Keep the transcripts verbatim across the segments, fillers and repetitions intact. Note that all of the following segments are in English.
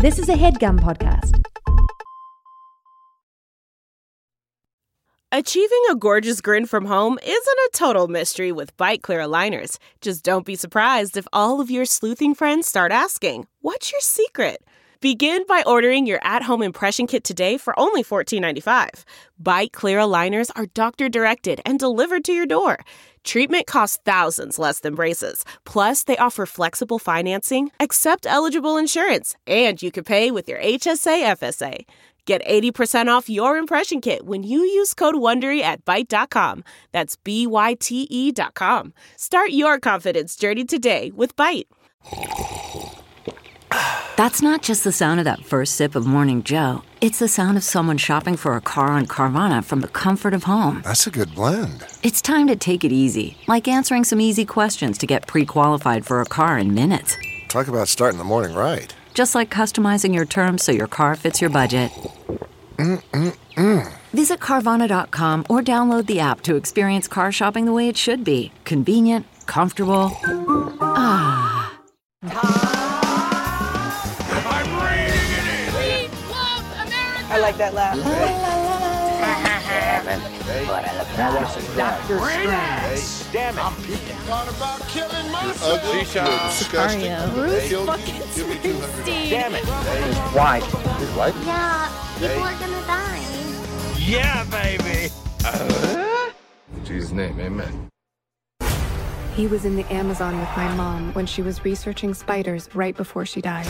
This is a HeadGum podcast. Achieving a gorgeous grin from home isn't a total mystery with Byte Clear aligners. Just don't be surprised if all of your sleuthing friends start asking, "What's your secret?" Begin by ordering your at-home impression kit today for only fourteen ninety-five. Byte Clear aligners are doctor-directed and delivered to your door. Treatment costs thousands less than braces. Plus, they offer flexible financing, accept eligible insurance, and you can pay with your H S A F S A. Get eighty percent off your impression kit when you use code WONDERY at Byte dot com. That's B Y T E dot com. Start your confidence journey today with Byte. That's not just the sound of that first sip of Morning Joe. It's the sound of someone shopping for a car on Carvana from the comfort of home. That's a good blend. It's time to take it easy, like answering some easy questions to get pre-qualified for a car in minutes. Talk about starting the morning right. Just like customizing your terms so your car fits your budget. Mm-mm-mm. Visit Carvana dot com or download the app to experience car shopping the way it should be. Convenient, comfortable. Ah. I'm bringing it in. We love America. I like that laugh. Doctor Strange. Damn it. I'm peeking. Thought about killing myself. Ugly, disgusting. Bruce fucking Springsteen. Damn it. His wife. His wife? Yeah, people are gonna die. Yeah, baby. Uh? In Jesus' name, amen. He was in the Amazon with my mom when she was researching spiders right before she died.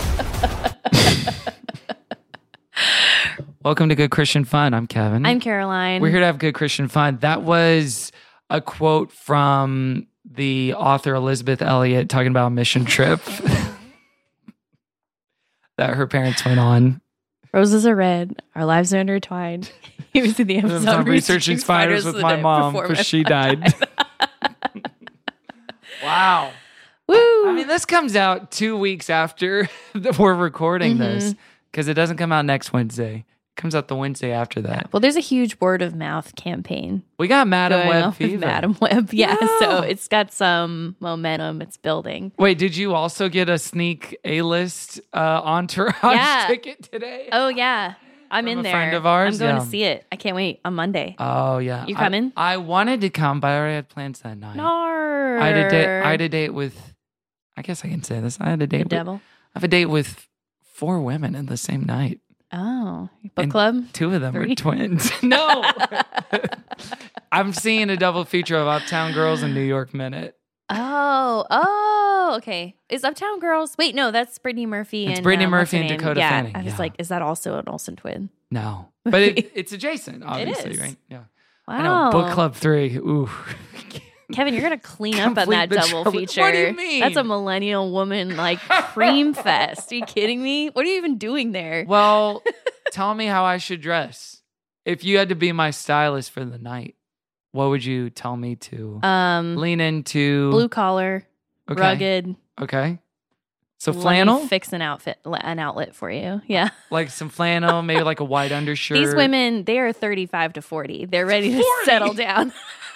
Welcome to Good Christian Fun. I'm Kevin. I'm Caroline. We're here to have good Christian fun. That was a quote from the author Elizabeth Elliot talking about a mission trip that her parents went on. Roses are red. Our lives are intertwined. He was in the Amazon I'm researching spiders, spiders with my mom because she died. died. Wow. Woo. I mean, this comes out two weeks after we're recording mm-hmm. this because it doesn't come out next Wednesday. It comes out the Wednesday after that. Well, there's a huge word of mouth campaign. We got Madam Web fever. Madam Web, yeah, yeah. So it's got some momentum. It's building. Wait, did you also get a sneak A-list uh, Entourage yeah. ticket today? Oh, yeah. I'm From in a there. friend of ours? I'm going yeah. to see it. I can't wait on Monday. Oh, yeah. You coming? I, I wanted to come, but I already had plans that night. No. I had a date, I had a date with, I guess I can say this. I had a date the with, devil? I have a date with four women in the same night. Oh, book and club? Two of them Three? are twins. No. I'm seeing a double feature of Uptown Girls and New York Minute. Oh, oh, okay. Is Uptown Girls? Wait, no, that's Brittany Murphy. It's and Brittany uh, Murphy and name? Dakota yeah, Fanning. I was yeah. like, is that also an Olsen twin? No, but it, it's adjacent, obviously, It is. right? Yeah. Wow. I know. Book Club three. Ooh. Kevin, you're gonna clean up on that Complete the double trouble. feature. What do you mean? That's a millennial woman like cream fest. Are you kidding me? What are you even doing there? Well, tell me how I should dress. If you had to be my stylist for the night, what would you tell me to Um, lean into? blue collar, Okay. rugged. Okay. So Let me flannel? fix an outfit, an outlet for you. Yeah. Like some flannel, maybe like a white undershirt. These women, they are thirty-five to forty. They're ready to forty? settle down.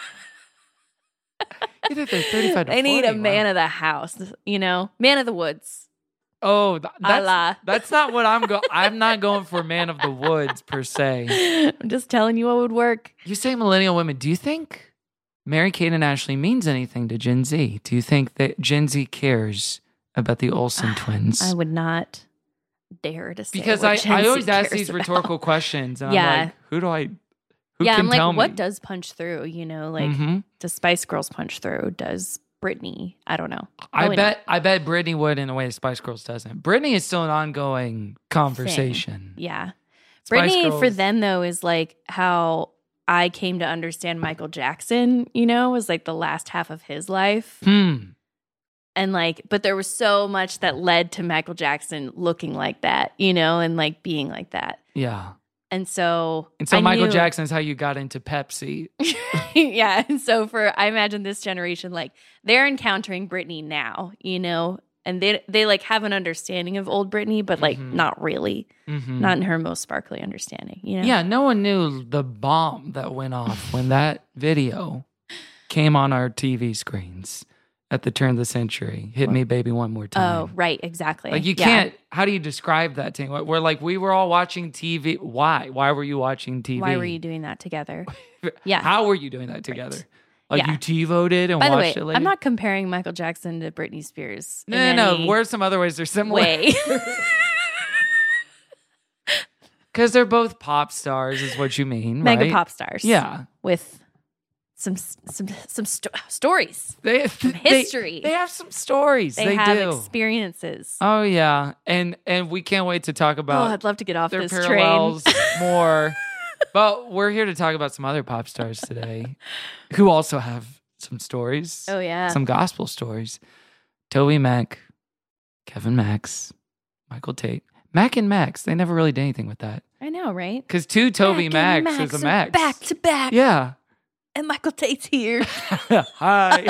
You think they're thirty-five to They need a forty? man Wow. of the house, you know, man of the woods. Oh, th- A la. that's, that's not what I'm going. I'm not going for man of the woods per se. I'm just telling you what would work. You say millennial women. Do you think Mary Kate and Ashley means anything to Gen Z? Do you think that Gen Z cares about the Olsen twins? I would not dare to say because what I, Gen I Z always ask cares these about. rhetorical questions, and Yeah. I'm like, who do I? Who yeah, can I'm like, tell what me? does punch through? You know, like Mhm. does Spice Girls punch through? Does Britney? I don't know. I Probably bet. I bet Britney would in a way Spice Girls doesn't. Britney is still an ongoing conversation. Thing. Yeah, Spice Britney for Girls- them though is like how I came to understand Michael Jackson. You know, was like the last half of his life. Hmm. And like, but there was so much that led to Michael Jackson looking like that, you know, and like being like that. Yeah. And so, And so I Michael knew- Jackson is how you got into Pepsi. yeah. And so for, I imagine this generation, like they're encountering Britney now, you know, and they, they like have an understanding of old Britney, but like Mhm. not really, Mhm. not in her most sparkly understanding, you know? Yeah, no one knew the bomb that went off when that video came on our T V screens. at the turn of the century. Hit me, baby, one more time. Oh, right, exactly. Like you Yeah. can't. How do you describe that to me? We're like we were all watching T V. Why? Why were you watching T V? Why were you doing that together? Yeah. How were you doing that together? Right. Like Yeah. you T-voted and By the way, watched it later? I'm not comparing Michael Jackson to Britney Spears. No, in no, any no. Where's some other ways they're similar? way. Because they're both pop stars, is what you mean, Mega right? pop stars. Yeah. With some some some sto- stories. They, Some they- history. They, have some stories. They, They, have do. experiences. Oh yeah, and and we can't wait to talk Oh, about I'd love to get off their this parallels train. more. But we're here to talk about some other pop stars today, who also have some stories. Oh yeah. Some gospel stories. Toby Mac, Kevin Max, Michael Tate. Mac and Max, they never really did anything with that. I know, right? Because two Toby Mac and Max, is a are Max. Back to back. Yeah. And Michael Tate's here. Hi.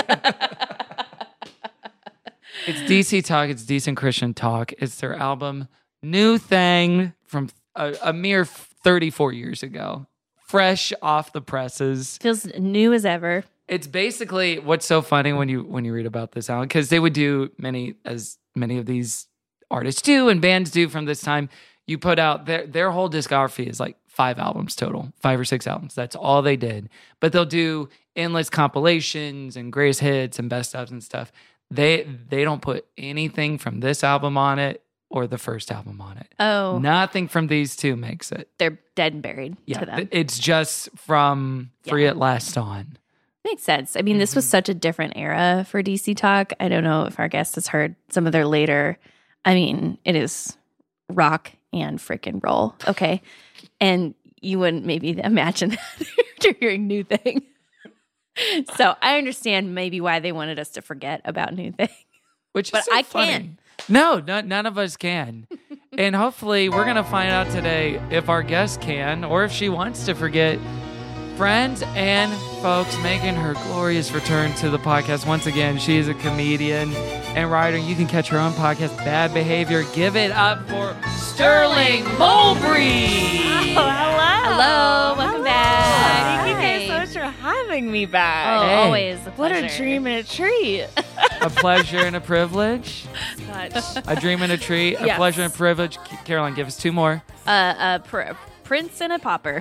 It's D C Talk. It's Decent Christian Talk. It's their album New Thing from a, a mere thirty-four years ago. Fresh off the presses. Feels new as ever. It's basically what's so funny when you when you read about this album, because they would do many, as many of these artists do and bands do from this time. You put out their their whole discography is like five albums total, five or six albums. That's all they did. But they'll do endless compilations and greatest hits and best ofs and stuff. They they don't put anything from this album on it or the first album on it. Oh. Nothing from these two makes it. They're dead and buried Yeah, to them. th- it's just from Free Yeah. at Last on. Makes sense. I mean, this was such a different era for D C Talk. I don't know if our guest has heard some of their later. I mean, it is rock and freaking roll. Okay. And you wouldn't maybe imagine that after hearing New Thing. So I understand maybe why they wanted us to forget about New Thing. Which But is so I funny. can't. No, no, none of us can. And hopefully we're going to find out today if our guest can or if she wants to forget. Friends and folks, making her glorious return to the podcast once again. She is a comedian and writer. You can catch her own podcast, Bad Behavior. Give it up for Sterling Mulberry. Oh, hello. Hello. Welcome back. Thank you guys so much for having me back. Oh, Hey. always a What a pleasure. dream and a treat. A pleasure and a privilege. Such. A dream and a treat. A Yes. pleasure and a privilege. Caroline, give us two more. Uh, uh, pr- Prince and a Popper.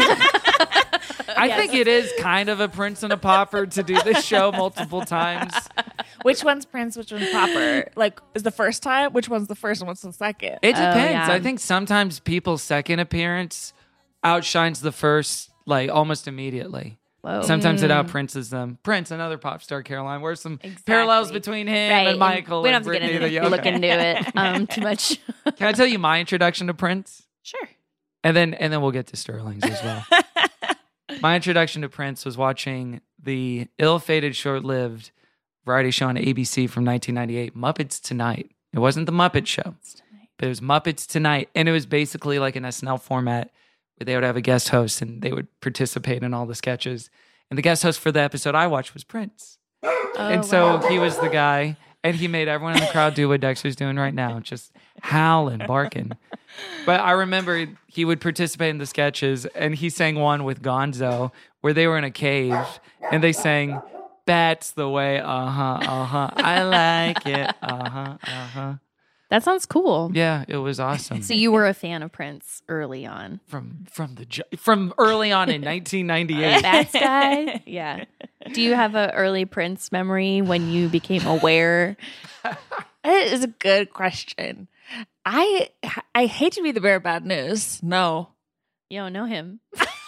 I think it is kind of a Prince and a Popper to do this show multiple times. Which one's Prince, which one's Popper? Like, is the first time? Which one's the first and what's the second? It depends. yeah. I think sometimes people's second appearance outshines the first, like almost immediately. Whoa. Sometimes it outprinces them. Prince, another pop star, Caroline. Where's some parallels between him Right. and Michael We and don't have to Britney? get into, the Yoga? look into it um, too much. Can I tell you my introduction to Prince? Sure. And then and then we'll get to Sterling's as well. My introduction to Prince was watching the ill-fated, short-lived variety show on A B C from nineteen ninety-eight, Muppets Tonight. It wasn't the Muppet Show, but it was Muppets Tonight. And it was basically like an S N L format where they would have a guest host and they would participate in all the sketches. And the guest host for the episode I watched was Prince. Oh, and so he was the guy, and he made everyone in the crowd do what Dexter's doing right now, just howling, barking. But I remember he would participate in the sketches, and he sang one with Gonzo where they were in a cave, and they sang, "That's the way, uh-huh, uh-huh, I like it, uh-huh, uh-huh." That sounds cool. Yeah, it was awesome. So you were a fan of Prince early on. From from the ju- from early on in nineteen ninety-eight. Bats guy? Yeah. Do you have an early Prince memory when you became aware? That is a good question. I I hate to be the bearer of bad news. No. You don't know him.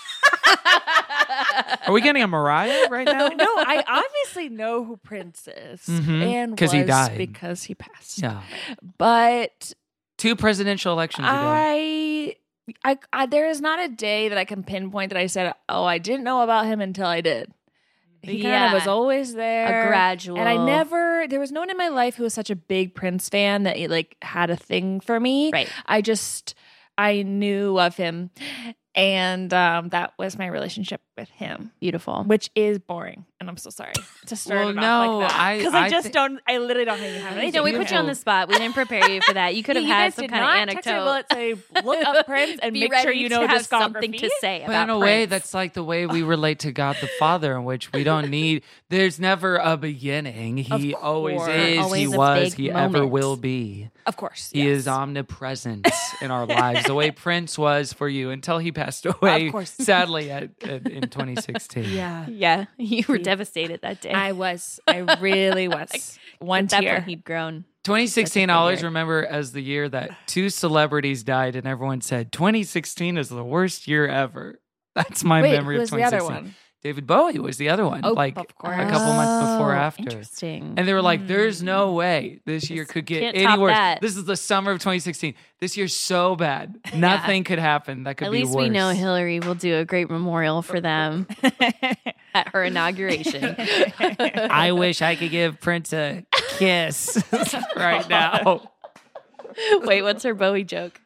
Are we getting a Mariah right now? No, I obviously know who Prince is. Mhm. And 'Cause he was died. because he passed. Yeah. But Two presidential elections ago. I, I, I, there is not a day that I can pinpoint that I said, "Oh, I didn't know about him until I did." He kind Yeah. of was always there, A gradual. and I never. There was no one in my life who was such a big Prince fan that it like had a thing for me. Right. I just I knew of him, And um, that was my relationship with him, Beautiful. which is boring. And I'm so sorry to start Well, it off no, like that. I- Because I, I just thi- don't, I literally don't even have anything. No, we put you on the spot. We didn't prepare you for that. You could have you had guys some did kind not of text me anecdote. bullet, say, look up Prince and Be make ready sure you know to have discography. something to say But about in a Prince. way, that's like the way we relate to God the Father, in which we don't need, there's never a beginning. He Of always course. is, Always he a was, big he ever moment. will be. Of course. He yes. is omnipresent in our lives, the way Prince was for you until he passed away, Of course. sadly, at, at, in twenty sixteen. Yeah. yeah, you were devastated that day. I was. I really was. One At that tear. point, he'd grown. twenty sixteen, I Such a always figure. remember as the year that two celebrities died, and everyone said twenty sixteen is the worst year ever. That's my Wait, memory who of was the twenty other sixteen. one? David Bowie was the other one, Oh, like of course. a couple months before Oh, after. Interesting. And they were like, there's no way this year could get can't any top worse. that. This is the summer of twenty sixteen. This year's so bad. Nothing could happen that could At be least worse. we know Hillary will do a great memorial for them at her inauguration. I wish I could give Prince a kiss right now. Wait, what's her Bowie joke?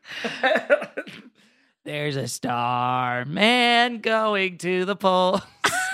There's a star man going to the polls.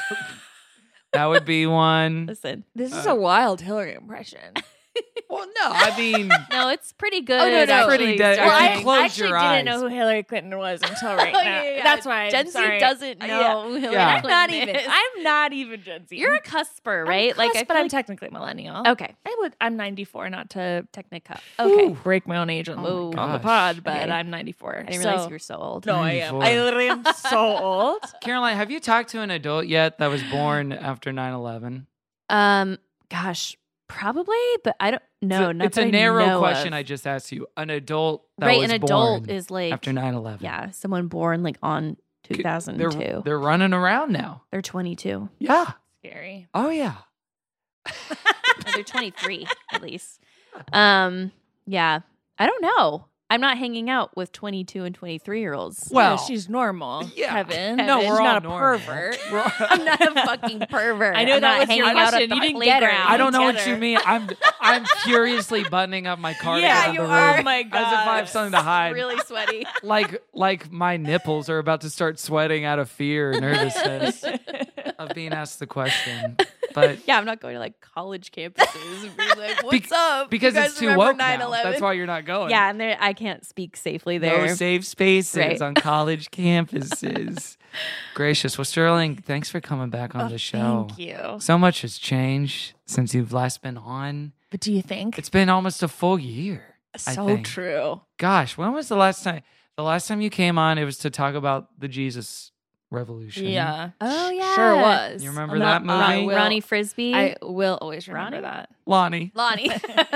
That would be one. Listen, This is a wild Hillary impression. Well, no, I mean, no, it's pretty good. Oh, no, no. actually, Pretty dead. starting- Well, If I you close actually your didn't eyes. know who Hillary Clinton was until right Oh, now. yeah, yeah. That's why. I'm Gen Z sorry. doesn't know Yeah. who Hillary Yeah. I'm not Clinton even. is. I'm not even Gen Z. You're a cusper, right? I'm like, cusp, I but feel I'm like technically millennial. okay, I would. I'm ninety-four. Not to Technicup. okay Okay, break my own age on, Oh my on the gosh. pod, but Okay. I'm ninety-four. I didn't so, realize you were so old. No, I am. ninety-four. I literally am so old. Caroline, have you talked to an adult yet that was born after nine eleven? Um, gosh, probably, but I don't. No, it's a, not it's that a I narrow know question of. I just asked you. An adult that right, was an adult born is like after nine eleven. yeah, someone born like on two thousand two. They're, they're running around now. They're twenty-two. Yeah. Scary. Oh, yeah. Or they're twenty-three at least. Um, yeah, I don't know. I'm not hanging out with twenty-two and twenty-three year olds. Well, Yeah, she's normal. yeah. Kevin. No, She's we're all not a normal. pervert. We're all- I'm not a fucking pervert. I know I'm that not was your hanging out question. at the You didn't get her. playground. I don't know what together. you mean. I'm I'm furiously buttoning up my cardigan Yeah, in you the are. room Oh my as if I have God. something to hide. Really sweaty. Like like my nipples are about to start sweating out of fear and nervousness of being asked the question. But Yeah, I'm not going to like college campuses and being like, "What's Be- up?" because You guys it's too remember woke now. nine eleven? That's why you're not going. Yeah, and there I can't speak safely there. No safe spaces Right. on college campuses. Gracious. Well, Sterling, thanks for coming back on Oh, the show. Thank you. So much has changed since you've last been on. But do you think? It's been almost a full year. I so think. true. Gosh, when was the last time? The last time you came on, it was to talk about the Jesus Revolution. Yeah. Oh yeah, Sure was. You remember I'm that not- movie? I will- Ronnie Frisbee, I will always remember Ronnie? that. Lonnie. Lonnie.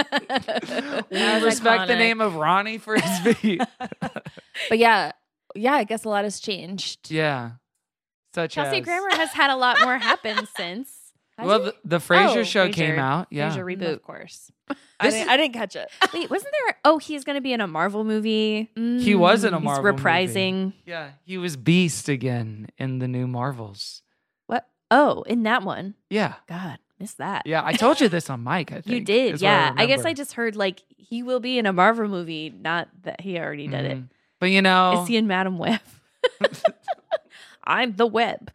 We was respect the iconic. name of Ronnie Frisbee. But yeah, yeah, I guess a lot has changed. yeah. Such Kelsey as. Grammer has had a lot more happen since. Has Well, he? the, the Frasier Oh, show Frasier. came out. Yeah. Frasier Mm, reboot. Of course. I This didn't, is- I didn't catch it. Wait, wasn't there? Oh, he's going to be in a Marvel movie. He was in a He's Marvel movie. reprising. Yeah. He was Beast again in the new Marvels. What? Oh, in that one. Yeah. God, missed that. Yeah. I told you this on mic, I think. You did, is what yeah. I, guess remember. I just heard like he will be in a Marvel movie, not that he already did Mhm. But you it. know. Is he in Madam Web? I'm the web.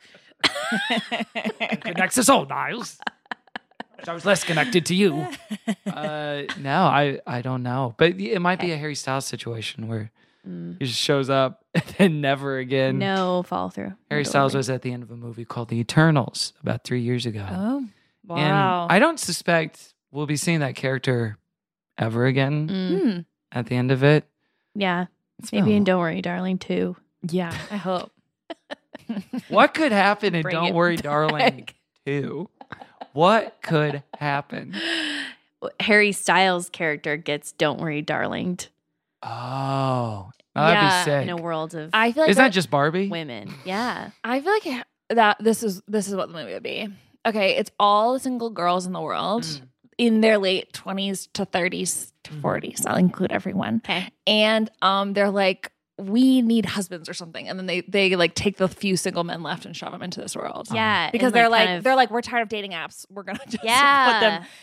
connects us all, Niles. I was less connected to you. Uh, no, I, I don't know. But it might be a Harry Styles situation where Mm. he just shows up and then never again. No follow through. Harry No Styles delivery. was at the end of a movie called The Eternals about three years ago. Oh, wow. And I don't suspect we'll be seeing that character ever again Mm. Hmm. at the end of it. Yeah, It's been maybe a- in Don't Worry, Darling too. Yeah, I hope. What could happen in Bring Don't it Worry, Darling back. two? What could happen? Harry Styles' character gets Don't Worry, Darlinged Oh, that'd Yeah, be sick. in a world of I feel like Isn't that that- just Barbie? women. Yeah. I feel like that this is this is what the movie would be. Okay, it's all single girls in the world Mm. in their late twenties to thirties to forties. I'll include everyone. Okay. And um, they're like, we need husbands or something, and then they they like take the few single men left and shove them into this world. Yeah. because and, they're like kind of- they're like we're tired of dating apps. We're gonna just yeah. put them.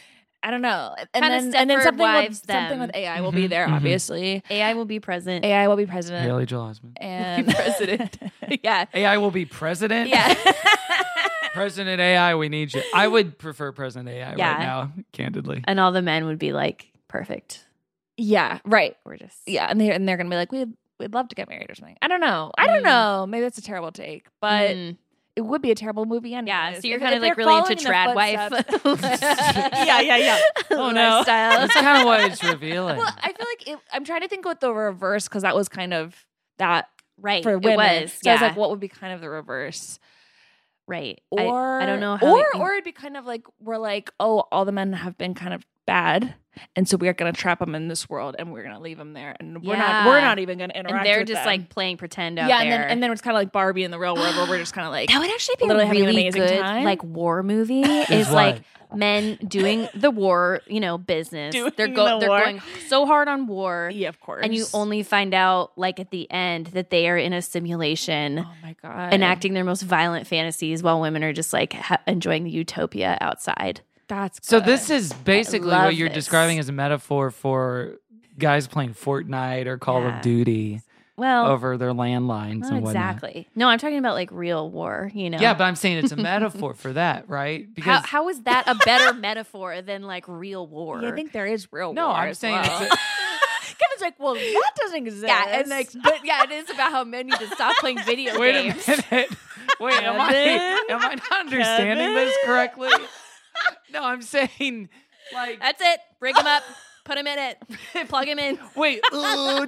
I don't know. And Kinda then and then Stepford something Wives with something them. with A I will be Mhm, there, mhm. obviously. A I will be present. A I will be president. Haley Joel Osment. And president. Yeah. A I will be president. Yeah. President A I, we need you. I would prefer President A I Yeah. right now, candidly. And all the men would be like, perfect. yeah, right. Gorgeous. Yeah, and they and they're gonna be like, we'd we'd love to get married or something. I don't know. I don't Mm. know. Maybe that's a terrible take, but Mm. it would be a terrible movie anyway. Yeah, so you're kind of like really into trad wife. yeah, yeah, yeah. Oh no. Lifestyle. That's kind of what it's revealing. Well, I feel like it, I'm trying to think what the reverse because that was kind of that Right. for women. It was. So Yeah. I was like, what would be kind of the reverse? Right. Or I, I don't know how. Or it- or it'd be kind of like we're like, oh, all the men have been kind of bad, and so we're gonna trap them in this world, and we're gonna leave them there, and we're Yeah. not we're not even gonna interact. and they're with just them. like playing pretend out yeah, there. and then and then it's kind of like Barbie in the real world, where we're just kind of like that would actually be a literally having an really amazing good time. like war movie. Is what? like men doing the war, you know, business. Doing they're go- the they're war. going so hard on war. yeah, of course, And you only find out like at the end that they are in a simulation oh my god, enacting their most violent fantasies while women are just like ha- enjoying the utopia outside. That's So good. this is basically love what you're this. describing as a metaphor for guys playing Fortnite or Call Yeah. of Duty Well, over their landlines not and whatnot. exactly. No, I'm talking about like real war, you know. Yeah, but I'm saying it's a metaphor for that, right? how, Because how is that a better metaphor than like real war? Yeah, I think there is real. no, war I'm as saying well. it's a, Kevin's like, well, that doesn't exist. Yeah, and like, but yeah, it is about how men need to stop playing video wait games. a minute. Wait, am I Kevin? am I not understanding Kevin? this correctly? No, I'm saying like That's it. Bring him up. Put him in it. Plug him in. wait. uh,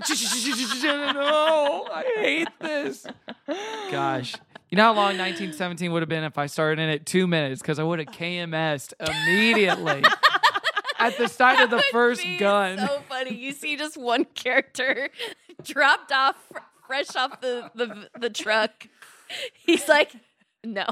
no, I hate this. Gosh. You know how long nineteen seventeen would have been if I started in it two minutes because I would have K M S'd immediately at the sight of the first Be gun. So funny. You see just one character dropped off fr- fresh off the, the the truck. He's like, no.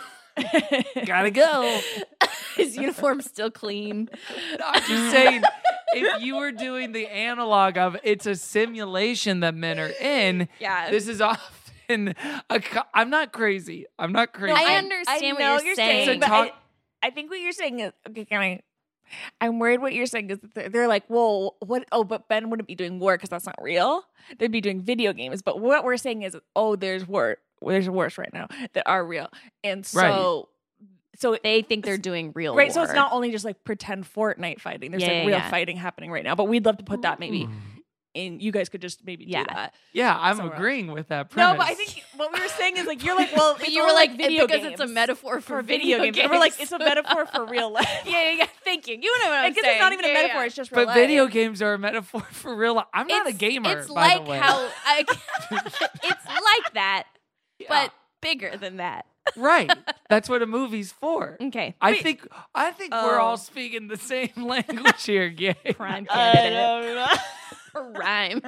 Gotta go. His uniform's still clean. I'm just saying, if you were doing the analog of it's a simulation that men are in, Yeah. this is often a. Co- I'm not crazy. I'm not crazy. I I understand what know you're you're saying. saying, So but talk- I, I think what you're saying is okay. Can I? I'm worried what you're saying is that they're, they're like, well, what? Oh, but Ben wouldn't be doing war because that's not real. They'd be doing video games. But what we're saying is, oh, there's war. There's wars right now that are real, and so, so They think they're doing real right. war. So it's not only just like pretend Fortnite fighting. There's Yeah, like yeah, real yeah. fighting happening right now. But we'd love to put that maybe Ooh. in. You guys could just maybe Yeah. do that. Yeah, I'm Somewhere else. agreeing with that premise. No, but I think what we were saying is like you're like, well, But it's you were only like, video because games it's a metaphor for, for video games. And we're like, it's a metaphor for real life. yeah, yeah, yeah. Thank you. You know what I'm I guess saying. it's not even a Yeah, yeah, metaphor. yeah. It's just real But life. video games are a metaphor for real life. I'm not a It's- gamer. It's by like the way. how I, it's like that, Yeah. but bigger than that. right. That's what a movie's for. Okay. I think I think we're Oh. all speaking the same language here, Gay. Prime I candidate. don't know. Rhyme.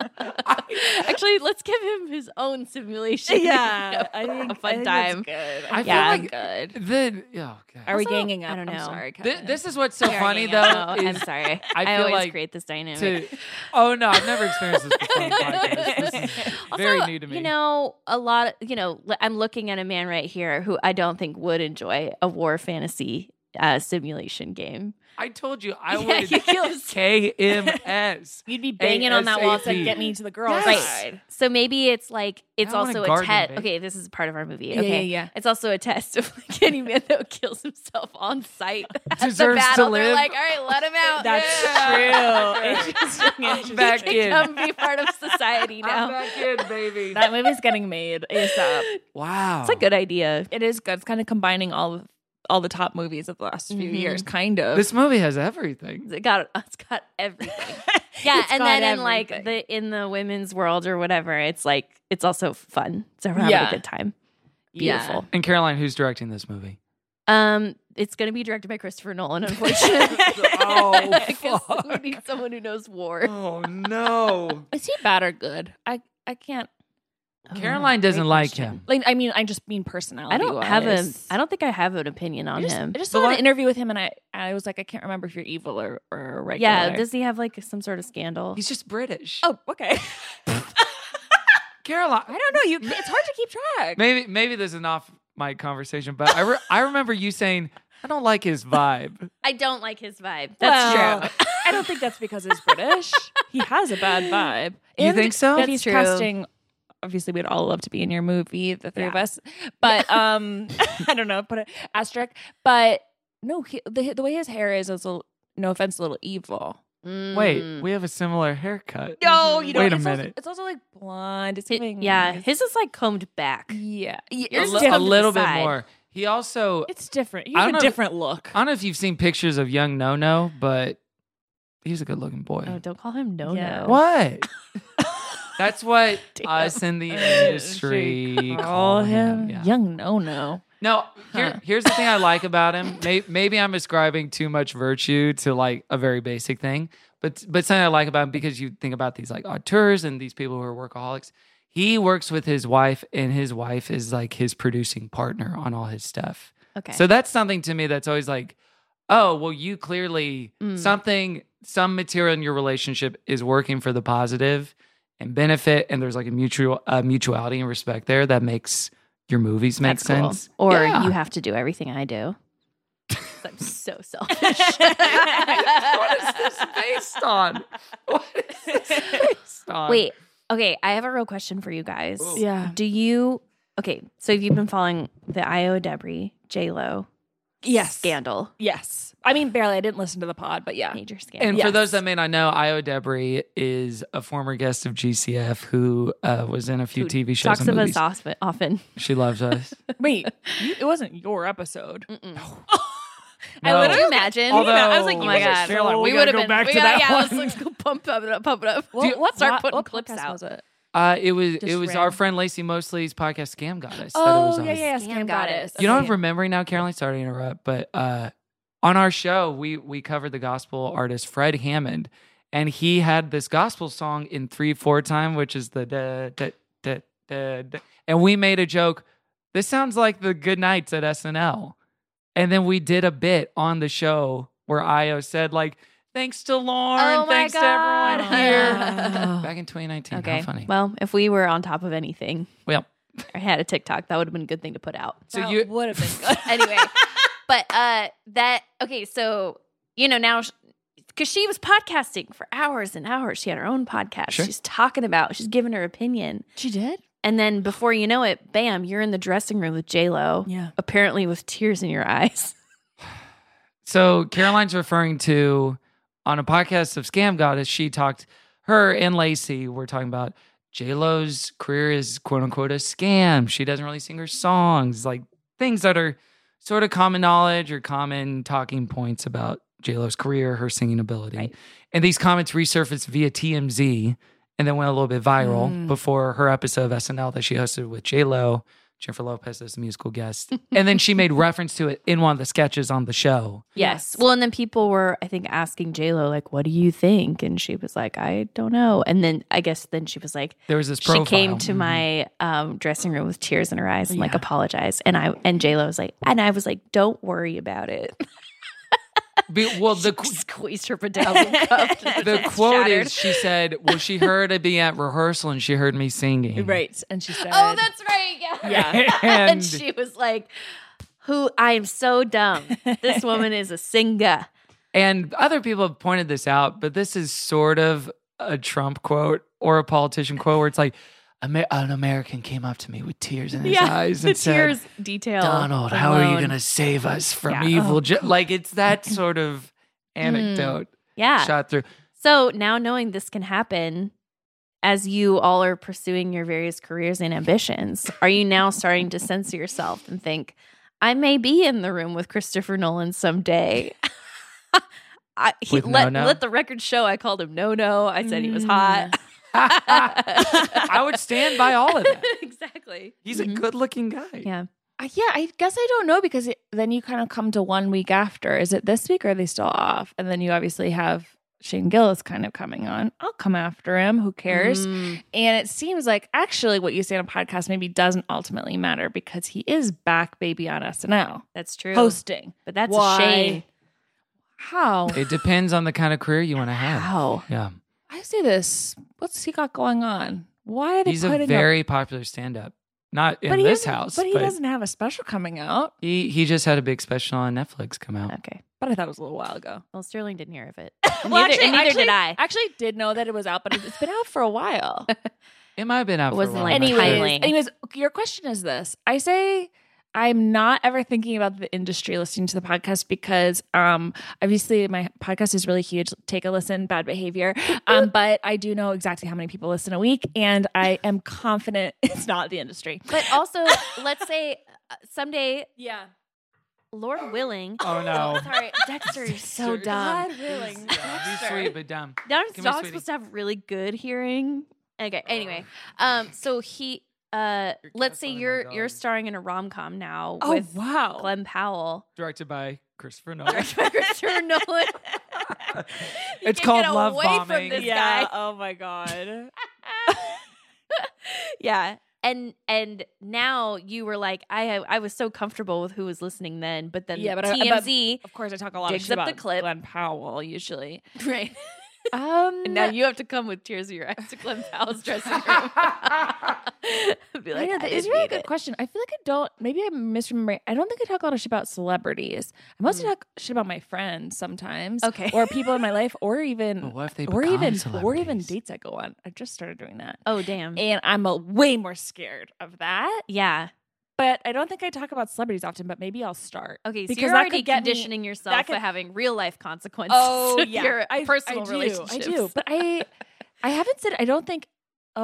Actually, let's give him his own simulation. Yeah, I think a fun I think time. That's good. I Yeah, feel like good. the oh, God. Are we Also, ganging up? I don't I'm know. sorry. Thi- Kevin. this is what's so We are funny hanging though. out. No, I'm is sorry. I I, feel always like create this dynamic. to oh no, I've never experienced this before. On the podcast. This is Also, very new to me. You know, a lot of, you know, l- I'm looking at a man right here who I don't think would enjoy a war fantasy uh, simulation game. I told you I Yeah, would you feel- K M S. You'd be banging on that wall ASAP. saying, "Get me to the girls' Yes. side." So maybe it's like, it's I wanna also a garden, test. babe. Okay, this is part of our movie. Yeah, Okay. yeah, yeah. It's also a test of like any man that kills himself on site at the Deserves to battle. They're live. like, all right, let him out. That's Yeah. true. Interesting, interesting. Back He in. can come be part of society I'm now. back in, baby. That movie's getting made ASAP. Wow. It's a good idea. It is good. It's kind of combining all of all the top movies of the last few Mhm. years, kind of. This movie has everything. It got it's got everything. Yeah, It's and got then in like everything. the in the women's world or whatever, it's like it's also fun. So we're having Yeah. a good time. Yeah. Beautiful. And Caroline, who's directing this movie? Um, it's going to be directed by Christopher Nolan, unfortunately. Oh, Because we fuck. need someone who knows war. Oh no. Is he bad or good? I I can't. Caroline Oh, doesn't great like question. him. Like, I mean, I just mean personality. I don't have a. wise. I don't think I have an opinion on I just, him. I just The saw one- an interview with him, and I, I was like, I can't remember if you're evil or or regular. Yeah, does he have like some sort of scandal? He's just British. Oh, okay. Caroline. I don't know. You, it's hard to keep track. Maybe maybe this is an off mic conversation, but I re- I remember you saying I don't like his vibe. I don't like his vibe. That's Well, true. I don't think that's because he's British. He has a bad vibe. You And think so? that That's he's true. casting. Obviously, we'd all love to be in your movie, the three of Yeah. us. But um, I don't know. Put an asterisk. But no, he, the the way his hair is is a, no offense, a little evil. Wait, we have a similar haircut. No, you don't. Wait a it's also- minute. it's also like blonde. It's Hi- giving. yeah, his is like combed back. yeah. A, It's, Yours is li- different. a to the little bit side. more. He also, it's different. You I have don't a know- different look. I don't know if you've seen pictures of young No No, but he's a good looking boy. Oh, don't call him no Yeah. no. What? That's what Damn. us in the industry Call call him him. Yeah. young no no. No, here, Huh. here's the thing I like about him. Maybe, maybe I'm ascribing too much virtue to like a very basic thing, but but something I like about him because you think about these like auteurs and these people who are workaholics. He works with his wife, and his wife is like his producing partner on all his stuff. Okay. So that's something to me that's always like, oh, well, you clearly Mm. something, some material in your relationship is working for the positive and benefit, and there's like a mutual uh, mutuality and respect there that makes your movies make That's cool. sense. Or Yeah. you have to do everything I do. I'm so selfish. What is this based on? What is this based on? Wait, okay, I have a real question for you guys. Ooh. Yeah. Do you okay, so you've been following the Io Debris, J Lo Yes. scandal. Yes. I mean, barely. I didn't listen to the pod, but yeah. Major scandal. And for Yes. those that may not know, Io Debris is a former guest of G C F who uh, was in a few Who T V shows talks and of movies. us often. often. She loves us. Wait, you, it wasn't your episode. I No. literally Can you imagine? Although- I was like, Oh you my guys are God. so- we we would gotta have go been back we to gotta, that yeah, one. let's, let's go pump it up, pump it up. What, what, Start pod- putting what clips podcast out. was it? Uh, it was Just it was ran- our friend Lacey Mosley's podcast Scam Goddess. that it Oh, was on. yeah, yeah, Scam Scam Goddess. Goddess. You know what Okay. I'm remembering now, Caroline? Sorry to interrupt, but uh, on our show, we we covered the gospel artist Fred Hammond, and he had this gospel song in three four time, which is the da, da, da, da, da. And we made a joke. This sounds like the Good Nights at S N L, and then we did a bit on the show where Io said like, "Thanks to Lauren, Oh my thanks to God. everyone here." Back in twenty nineteen. Okay. How funny. Well, if we were on top of anything Well, or had a TikTok, that would have been a good thing to put out. so That you would have been good. Anyway, but uh that okay, so you know now because she was podcasting for hours and hours. She had her own podcast. Sure. She's talking about, she's giving her opinion. She did? And then before you know it, bam, you're in the dressing room with J-Lo. Yeah. Apparently with tears in your eyes. So Caroline's referring to on a podcast of Scam Goddess, she talked, her and Lacey were talking about J-Lo's career is quote unquote a scam. She doesn't really sing her songs, like things that are sort of common knowledge or common talking points about J-Lo's career, her singing ability. Right. And these comments resurfaced via T M Z and then went a little bit viral Mm. before her episode of S N L that she hosted with J-Lo. Jennifer Lopez as a musical guest. And then she made reference to it in one of the sketches on the show. Yes. Well, and then people were, I think, asking J-Lo, like, what do you think? And she was like, I don't know. And then I guess then she was like, There was this she profile. came to Mhm. my um, dressing room with tears in her eyes and like Yeah. apologized. And I and J-Lo was like, and I was like, don't worry about it. Be, well, the She squeezed her bedazzled cup. the quote is she said, well, she heard it be at rehearsal and she heard me singing. Right. And she said, Oh, that's right. Yeah. Yeah. and, And- she was like, who I am so dumb. This woman is a singer. And other people have pointed this out, but this is sort of a Trump quote or a politician quote where it's like, Amer- an American came up to me with tears in his eyes the and said, tears detail. Donald, how are you alone. going to save us from Yeah. evil? Oh. Ju-" Like it's that sort of anecdote Yeah. shot through. So now knowing this can happen as you all are pursuing your various careers and ambitions, are you now starting to censor yourself and think, I may be in the room with Christopher Nolan someday? I, he, With let, No-No? let the record show I called him no-no. I said he was hot. I would stand by all of that. Exactly. He's a good looking guy. Yeah. Uh, yeah, I guess I don't know because it, then you kind of come to one week after. Is it this week or are they still off? And then you obviously have Shane Gillis kind of coming on. I'll come after him. Who cares? Mm. And it seems like actually what you say on a podcast maybe doesn't ultimately matter because he is back, baby, on S N L That's true. hosting. But that's Why? a shame. How? It depends on the kind of career you want to have. How? Yeah. I say this. What's he got going on? Why are they He's a putting very popular stand up. not in but he this doesn't- house. But he doesn't have a special coming out. He he just had a big special on Netflix come out. Okay. But I thought it was a little while ago. Well, Sterling didn't hear of it. Well, neither actually- and neither actually- did I. Actually, did know that it was out, but it's been out for a while. It might have been out It for a wasn't, while. like, actually. anyways, timely. anyways, your question is this. I say I'm not ever thinking about the industry listening to the podcast because um, obviously my podcast is really huge. Take a listen, Bad Behavior. Um, but I do know exactly how many people listen a week, and I am confident it's not the industry. But also, let's say uh, someday, Yeah. Lord willing. Oh no. Sorry, Dexter is so Dexter. dumb. God willing. Yeah, he's sweet but dumb. Down's Come here, dog's sweetie. supposed to have really good hearing. Okay. Anyway, um, so he, uh, Your let's cat's say on my you're dog. you're starring in a rom com now Oh, with wow. Glenn Powell. Directed by Christopher Nolan. Directed by Christopher Nolan. It's can called get Love away from Bombing. this Yeah. guy. Oh my God. Yeah. And and now you were like, I have, I was so comfortable with who was listening then, but then Yeah, but I- T M Z, Of course, I talk a lot Digs of shit up the about clip. Glenn Powell usually. right? Um, And now you have to come with tears of your eyes to Glenn Powell's dressing room. Be like, yeah, I that is didn't a really need good it. question. I feel like I don't. Maybe I'm misremembering. I don't think I talk a lot of shit about celebrities. I mostly talk shit about my friends sometimes. Okay. Or people in my life, or even, But what if they or become even, or even celebrities? dates I go on. I just started doing that, Oh damn. and I'm a, way more scared of that. Yeah. But I don't think I talk about celebrities often. But maybe I'll start. Okay, so because you're that already could get me- conditioning yourself that could- for having real life consequences. Oh to yeah, your I, personal I do, relationships. I do, but I, I haven't said. I don't think.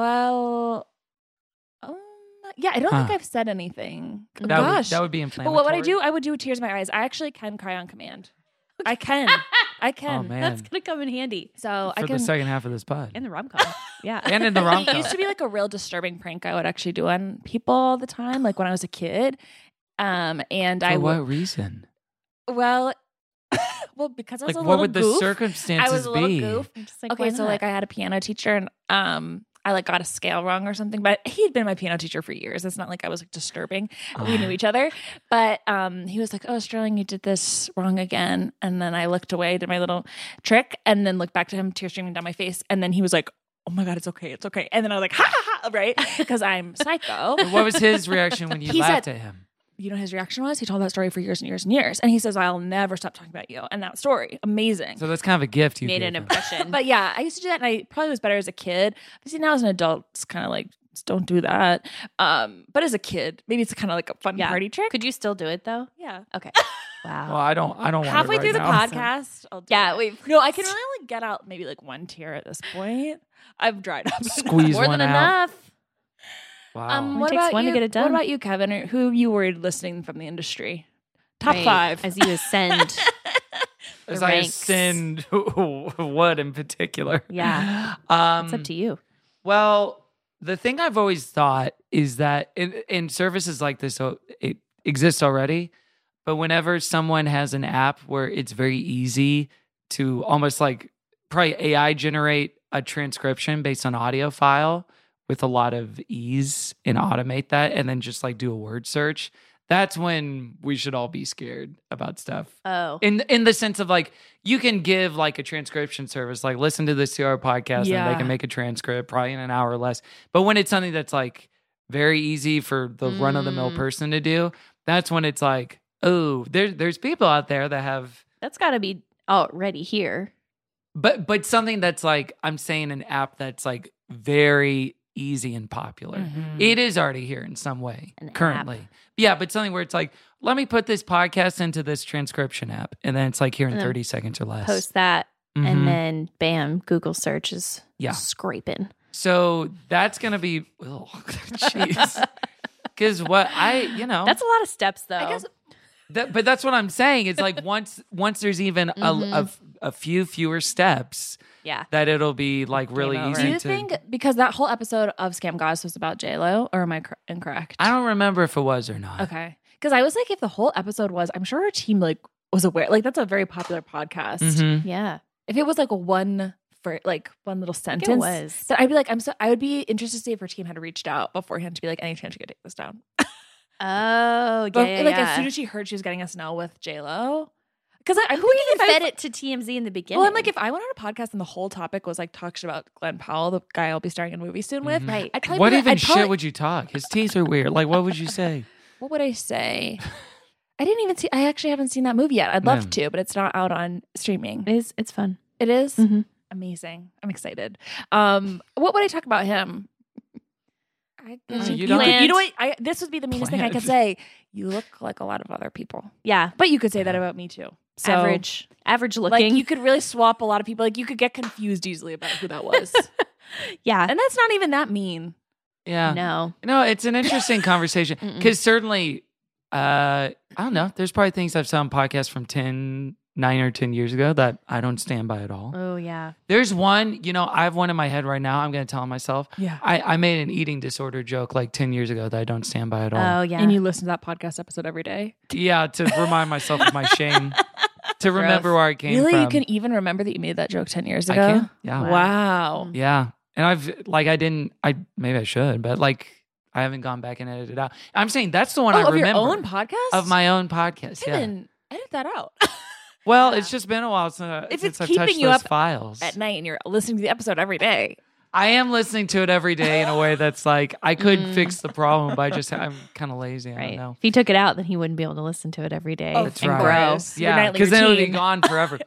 Well, um, yeah, I don't think Huh. I've said anything. Oh, That would, gosh, that would be but inflammatory. what would I do? I would do tears in my eyes. I actually can cry on command. I can. I can. Oh man. That's gonna come in handy. So I For can. the second half of this pod. In the rom com. Yeah. And in the rom It used to be like a real disturbing prank I would actually do on people all the time, like when I was a kid. Um, and For I what would. reason? Well, well, because I was Like, a what little would the goof. circumstances I was a little be? goof. I'm just like, Okay, why so not? like I had a piano teacher and um I like got a scale wrong or something, but he had been my piano teacher for years. It's not like I was like disturbing. We knew each other. But um he was like, "Oh, Sterling, you did this wrong again." And then I looked away, did my little trick, and then looked back to him, tears streaming down my face. And then he was like, "Oh my God, it's okay, it's okay." And then I was like, "Ha ha ha," right? Because I'm psycho. What was his reaction when you He laughed said- at him? You know, his reaction was he told that story for years and years and years. And he says, "I'll never stop talking about you." And that story, amazing. So that's kind of a gift you made gave an him. impression. But yeah, I used to do that, and I probably was better as a kid. Obviously, now as an adult, it's kind of like, just don't do that. Um, but as a kid, maybe it's kind of like a fun Yeah. party trick. Could you still do it though? Yeah. Okay. Wow. Well, I don't. I don't want Halfway it right through the now. podcast, I'll do Yeah, it. we've- No, I can really only get out maybe like one tear at this point. I've dried up. Squeeze More one than out. enough. Wow. Um, Only what takes about one to you? get it done. What about you, Kevin? Or who you were listening from the industry? Top Right, five. as you ascend. As the I ranks. ascend, what in particular? Yeah. Um, It's up to you. Well, the thing I've always thought is that in, in services like this, so it exists already. But whenever someone has an app where it's very easy to almost like probably A I generate a transcription based on audio file with a lot of ease and automate that and then just like do a word search, that's when we should all be scared about stuff. Oh. In in the sense of like you can give like a transcription service, like listen to this to our podcast and Yeah. they can make a transcript probably in an hour or less. But when it's something that's like very easy for the run of the mill Mm. person to do, that's when it's like, oh, there's there's people out there that have That's got to be already here. but but something that's like I'm saying an app that's like very easy and popular. Mhm. It is already here in some way An app. currently. Yeah, but something where it's like, let me put this podcast into this transcription app, and then it's like here in And then thirty seconds or less. Post that, Mhm. and then bam, Google search is Yeah. scraping. So that's gonna be, oh, jeez. Because what I, you know, That's a lot of steps, though. I guess that, but that's what I'm saying. It's like once once there's even a, Mhm. a, a few fewer steps, yeah. that it'll be like really over. easy do you to. think because that whole episode of Scam Goddess was about J Lo, or am I cor- incorrect? I don't remember if it was or not. Okay, because I was like, if the whole episode was, I'm sure our team like was aware. Like that's a very popular podcast. Mhm. Yeah. If it was like a one for like one little I think sentence, it was. then I'd be like, I'm so I would be interested to see if her team had reached out beforehand to be like, any chance you could take this down. Oh, yeah, But yeah, like yeah. as soon as she heard she was getting S N L with J Lo, Because I, I Who think even if I- fed it to T M Z in the beginning? Well, I'm like, if I went on a podcast and the whole topic was like talks about Glenn Powell, the guy I'll be starring in a movie soon with, Right. I'd probably What put it- even I'd probably- shit would you talk? His teeth are weird. Like, what would you say? What would I say? I didn't even see. I actually haven't seen that movie yet. I'd love Man. to, but it's not out on streaming. it is, it's fun. It is? Mhm. Amazing. I'm excited. Um, what would I talk about him? I, Mm, you you, don't- could- you know what? I, this would be the meanest thing I Planned. could say. You look like a lot of other people, Yeah. but you could say that about me too. So, average, average Like looking. you could really swap a lot of people. Like you could get confused easily about who that was, yeah. and that's not even that mean. Yeah. No. No, it's an interesting conversation because certainly, uh, I don't know. There's probably things I've said on podcasts from ten, nine or ten years ago that I don't stand by at all. Oh, yeah. There's one, you know, I have one in my head right now. I'm going to tell myself. Yeah. I, I made an eating disorder joke like ten years ago that I don't stand by at all. Oh, yeah. And you listen to that podcast episode every day. Yeah, to remind myself of my shame, to remember Gross. where I came Really, from. you can even remember that you made that joke ten years I ago. can. Yeah. Wow. Yeah. And I've, like, I didn't, I, maybe I should, but like, I haven't gone back and edited it out. I'm saying that's the one Oh, I of remember. your own podcast? Of my own podcast. I Yeah. didn't edit that out. Well, it's just been a while since, uh, If since it's I've keeping touched you those up files. At night and you're listening to the episode every day. I am listening to it every day in a way that's like I could Mm. fix the problem, but I just I'm kind of lazy. I Right. don't know. If he took it out, then he wouldn't be able to listen to it every day Oh, and That's right. grow. gross. Your Yeah, nightly because then it would be routine. gone forever.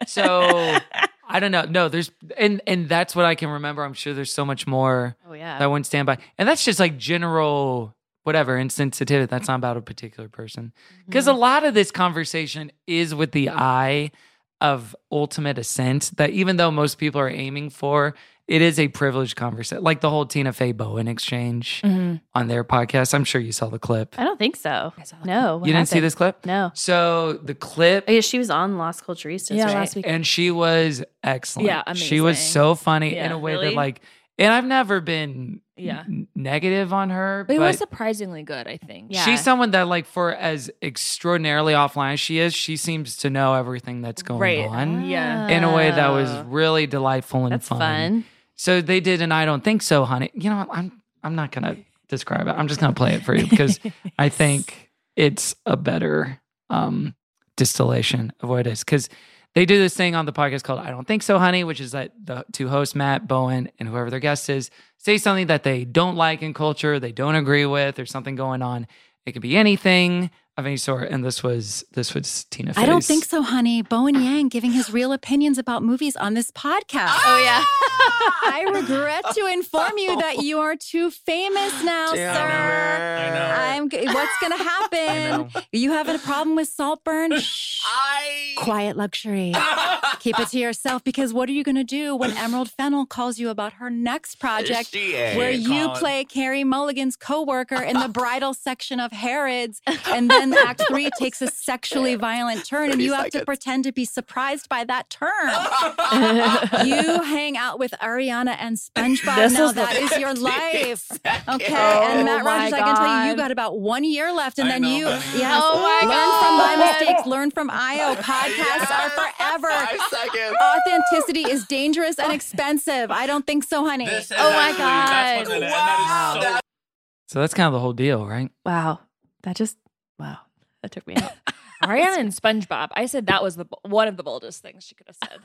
So I don't know. No, there's and and that's what I can remember. I'm sure there's so much more Oh, yeah. that I wouldn't stand by, and that's just like general whatever insensitivity. That's not about a particular person, because Mm-hmm. a lot of this conversation is with the eye of ultimate assent. That even though most people are aiming for, it is a privileged conversation. Like the whole Tina Fey Bowen exchange on their podcast. I'm sure you saw the clip. I don't think so. I saw the No. what You didn't see happened? this clip? No. So the clip, Oh, yeah, she was on Las Culturistas, Yeah, right? last week. and she was excellent. Yeah, She was amazing. so funny in Yeah. a way Really? that like, and I've never been Yeah. n- negative on her, But but, it was surprisingly good, I think. Yeah. she's someone that like for as extraordinarily offline as she is, she seems to know everything that's going Right. on Yeah. in a way that was Oh. really delightful and That's fun. fun. So they did an I don't think so, honey. You know what? I'm I'm not gonna describe it. I'm just gonna play it for you because I think it's a better um distillation of what it is. Because they do this thing on the podcast called I Don't Think So, Honey, which is that the two hosts, Matt, Bowen, and whoever their guest is, say something that they don't like in culture, they don't agree with, there's something going on. It could be anything of any sort. And this was this was Tina Fey's. I don't think so, honey. Bowen Yang giving his real opinions about movies on this podcast. Oh, yeah. I regret to inform you that you are too famous now, Damn sir. it. I know. I'm. g- What's gonna happen? You having a problem with Saltburn? Shh. I. Quiet luxury. Keep it to yourself, because what are you gonna do when Emerald Fennell calls you about her next project, She ain't where you calling. play Carrie Mulligan's coworker in the bridal section of Harrods, and then Act Three takes a sexually violent turn, and you have to seconds. pretend to be surprised by that turn. You hang out with Ariana and SpongeBob This now. is the- That is your life. Okay. Oh and Matt my Rogers, I can tell you, you God. got about one year left, and I then know, you, buddy. yes, Oh my learn from my God. mistakes, learn from I O. Podcasts are forever. Five seconds. Authenticity is dangerous and expensive. I don't think so, honey. This is Oh my actually- God. That's what that, that is so So that's kind of the whole deal, right? Wow. That just, wow. That took me out. Ariana and SpongeBob. I said that was the one of the boldest things she could have said.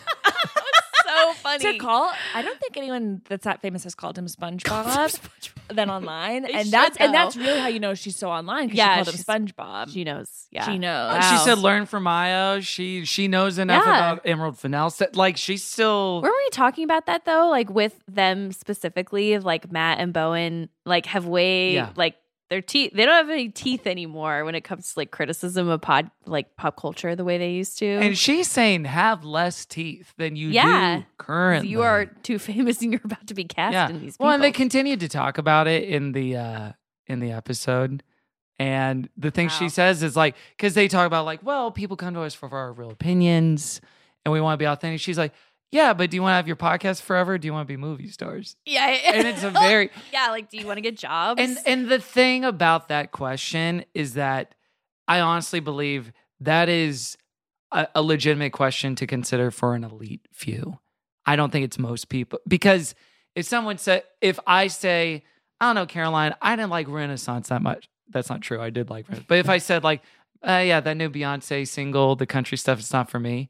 So funny. To call, I don't think anyone that's that famous has called him SpongeBob than online, They and should, that's and though. that's really how you know she's so online. 'Cause Yeah, she called him she's- SpongeBob. She knows. Yeah. She knows. She Wow. said, "Learn from Io." She she knows enough Yeah. about Emerald Fennell. So, like she's still. Weren't we talking about that though? Like with them specifically, of like Matt and Bowen, like have way Yeah. like their teeth. They don't have any teeth anymore when it comes to like criticism of pod like pop culture the way they used to. And she's saying have less teeth than you Yeah. do currently. you are too famous and you're about to be cast yeah. in these people. Well, and they continued to talk about it in the uh in the episode. And the thing she Wow. says is like, because they talk about like, well, people come to us for our real opinions, and we want to be authentic. She's like, yeah, but do you want to have your podcast forever? Or do you want to be movie stars? yeah, And it's a very yeah. Like, do you want to get jobs? And and the thing about that question is that I honestly believe that is a, a legitimate question to consider for an elite few. I don't think it's most people, because if someone said, if I say, I don't know, Caroline, I didn't like Renaissance that much. That's not true. I did like Renaissance. But if I said like, uh, yeah, that new Beyonce single, the country stuff, it's not for me.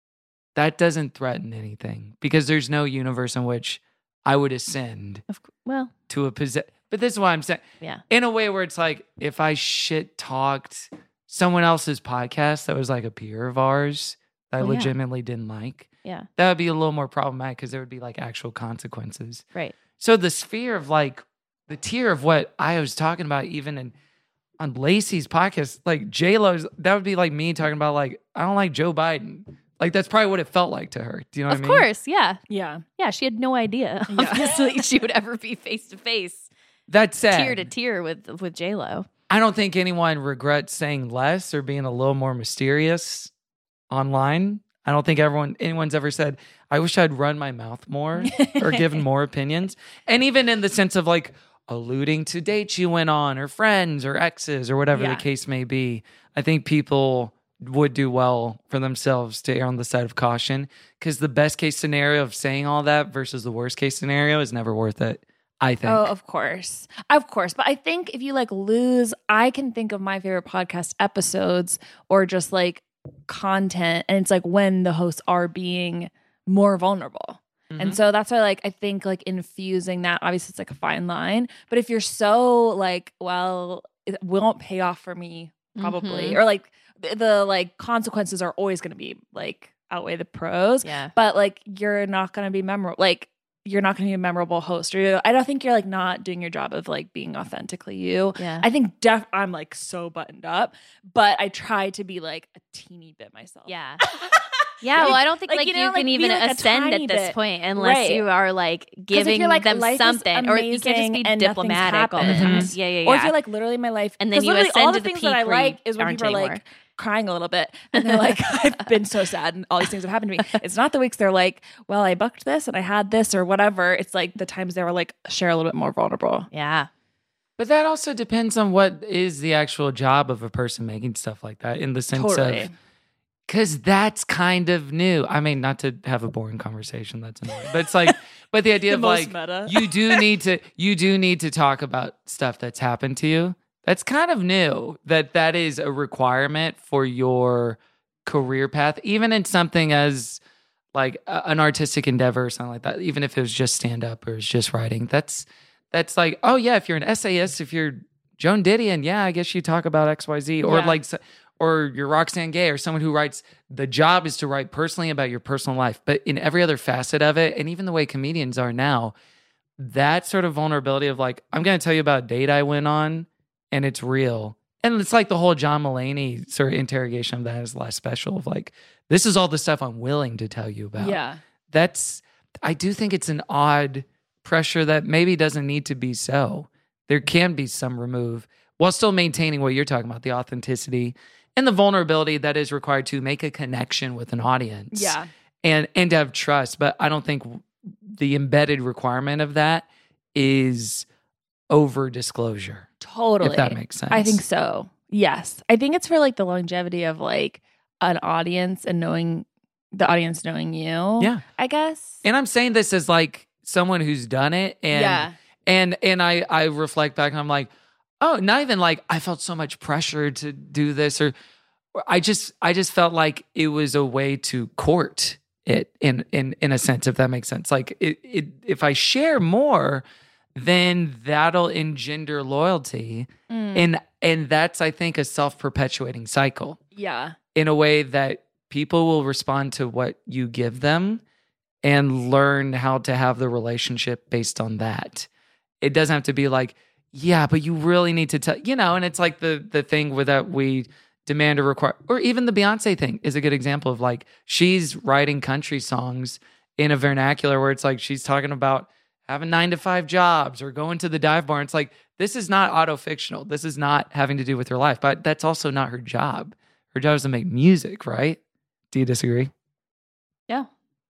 That doesn't threaten anything because there's no universe in which I would ascend Of, cou- well, to a position. But this is why I'm saying, yeah. in a way where it's like, if I shit talked someone else's podcast that was like a peer of ours that I Oh, yeah. legitimately didn't like, Yeah. that would be a little more problematic because there would be like actual consequences. Right. So the sphere of like the tier of what I was talking about, even in on Lacey's podcast, like J Lo's, that would be like me talking about like I don't like Joe Biden. Like that's probably what it felt like to her. Do you know Of what I mean? course. Yeah. Yeah. Yeah. She had no idea, obviously, she would ever be face to face, That's sad. tier to tier with, with J-Lo. I don't think anyone regrets saying less or being a little more mysterious online. I don't think everyone anyone's ever said, I wish I'd run my mouth more or given more opinions. And even in the sense of like alluding to dates you went on or friends or exes or whatever Yeah. the case may be, I think people would do well for themselves to err on the side of caution because the best case scenario of saying all that versus the worst case scenario is never worth it, I think. Oh, of course. Of course. But I think if you like lose, I can think of my favorite podcast episodes or just like content. And it's like when the hosts are being more vulnerable. Mm-hmm. And so that's why like I think like infusing that, obviously it's like a fine line. But if you're so like, well, it won't pay off for me probably. Mhm. Or like the, the like consequences are always gonna be like outweigh the pros. Yeah. But like you're not gonna be memorable. Like you're not going to be a memorable host, or you, I don't think you're like not doing your job of like being authentically you. Yeah. I think def I'm like so buttoned up, but I try to be like a teeny bit myself. Yeah. Yeah, well, I don't think Like, like, you you, know, can like, be, even like, a ascend tiny at this bit. point unless Right. you are like 'Cause if giving you're like, them life is something, or you can't just amazing be and nothing's diplomatic all the happened. time. Mhm. Yeah, yeah, yeah. Or if you're like literally my life, And then 'cause you literally ascend all to the the things that I peak where you like is when aren't people are like anymore. crying a little bit and they're like, I've been so sad and all these things have happened to me. It's not the weeks they're like, well, I booked this and I had this or whatever. It's like the times they were like share a little bit more vulnerable. yeah. But that also depends on what is the actual job of a person making stuff like that in the sense Totally. of, because that's kind of new. I mean, not to have a boring conversation, that's annoying. But it's like, but the idea The of most like, meta. you do need to, you do need to talk about stuff that's happened to you. That's kind of new that that is a requirement for your career path, even in something as like a, an artistic endeavor or something like that. Even if it was just stand up or it's just writing, that's, that's like, oh yeah, if you're an essayist, if you're Joan Didion, yeah, I guess you talk about X Y Z or Yeah. like, or you're Roxane Gay or someone who writes, the job is to write personally about your personal life. But in every other facet of it, and even the way comedians are now, that sort of vulnerability of like, I'm going to tell you about a date I went on and it's real. And it's like the whole John Mulaney sort of interrogation of that is last special of like, this is all the stuff I'm willing to tell you about. Yeah. That's, I do think it's an odd pressure that maybe doesn't need to be so. There can be some remove while still maintaining what you're talking about, the authenticity and the vulnerability that is required to make a connection with an audience. Yeah. And and to have trust. But I don't think the embedded requirement of that is over disclosure. Totally. If that makes sense. I think so. Yes. I think it's for like the longevity of like an audience and knowing the audience knowing you. Yeah. I guess. And I'm saying this as like someone who's done it. And Yeah. and and I I reflect back and I'm like, oh, not even like I felt so much pressure to do this or I just I just felt like it was a way to court it in in in a sense, if that makes sense. Like it, it if I share more, then that'll engender loyalty. Mm. And and that's I think a self-perpetuating cycle Yeah. in a way that people will respond to what you give them and learn how to have the relationship based on that. It doesn't have to be like, yeah, but you really need to tell, you know, and it's like the the thing where that we demand or require, or even the Beyonce thing is a good example of like, she's writing country songs in a vernacular where it's like, she's talking about having nine to five jobs or going to the dive bar. It's like, this is not auto-fictional. This is not having to do with her life, but that's also not her job. Her job is to make music, right? Do you disagree? Yeah.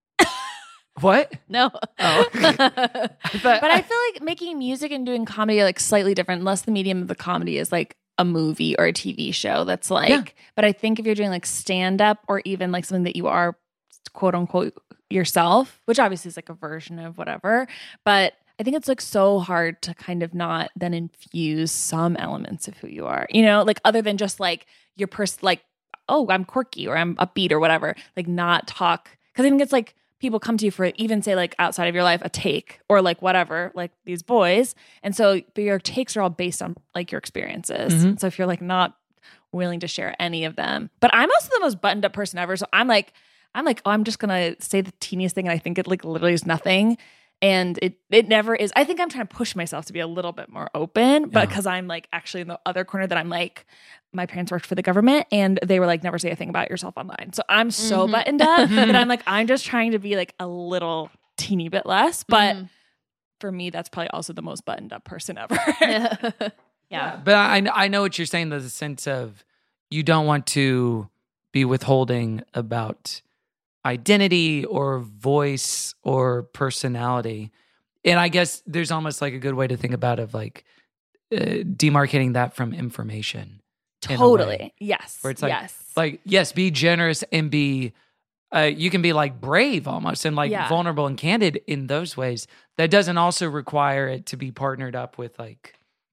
What? No. Oh. But I feel like making music and doing comedy are like slightly different, unless the medium of the comedy is like a movie or a T V show. That's like, Yeah. but I think if you're doing like stand up or even like something that you are quote unquote yourself, which obviously is like a version of whatever, but I think it's like so hard to kind of not then infuse some elements of who you are, you know, like other than just like your person, like, oh, I'm quirky or I'm upbeat or whatever, like not talk. Cause I think it's like people come to you for even say like outside of your life, a take or like whatever, like these boys. And so but your takes are all based on like your experiences. Mm-hmm. So if you're like not willing to share any of them, but I'm also the most buttoned up person ever. So I'm like, I'm like, oh, I'm just going to say the teeniest thing. And I think it like literally is nothing. And it it never is. I think I'm trying to push myself to be a little bit more open, but because yeah. I'm like actually in the other corner that I'm like, my parents worked for the government and they were like, never say a thing about yourself online. So I'm so mm-hmm. buttoned up that I'm like, I'm just trying to be like a little teeny bit less. But mm-hmm. for me, that's probably also the most buttoned up person ever. yeah. yeah. But I, I know what you're saying. There's a sense of you don't want to be withholding about identity or voice or personality. And I guess there's almost like a good way to think about it of like uh, demarcating that from information. Totally. Yes. Where it's like, yes. like, yes, be generous and be, uh, you can be like brave almost and like yeah. vulnerable and candid in those ways. That doesn't also require it to be partnered up with like,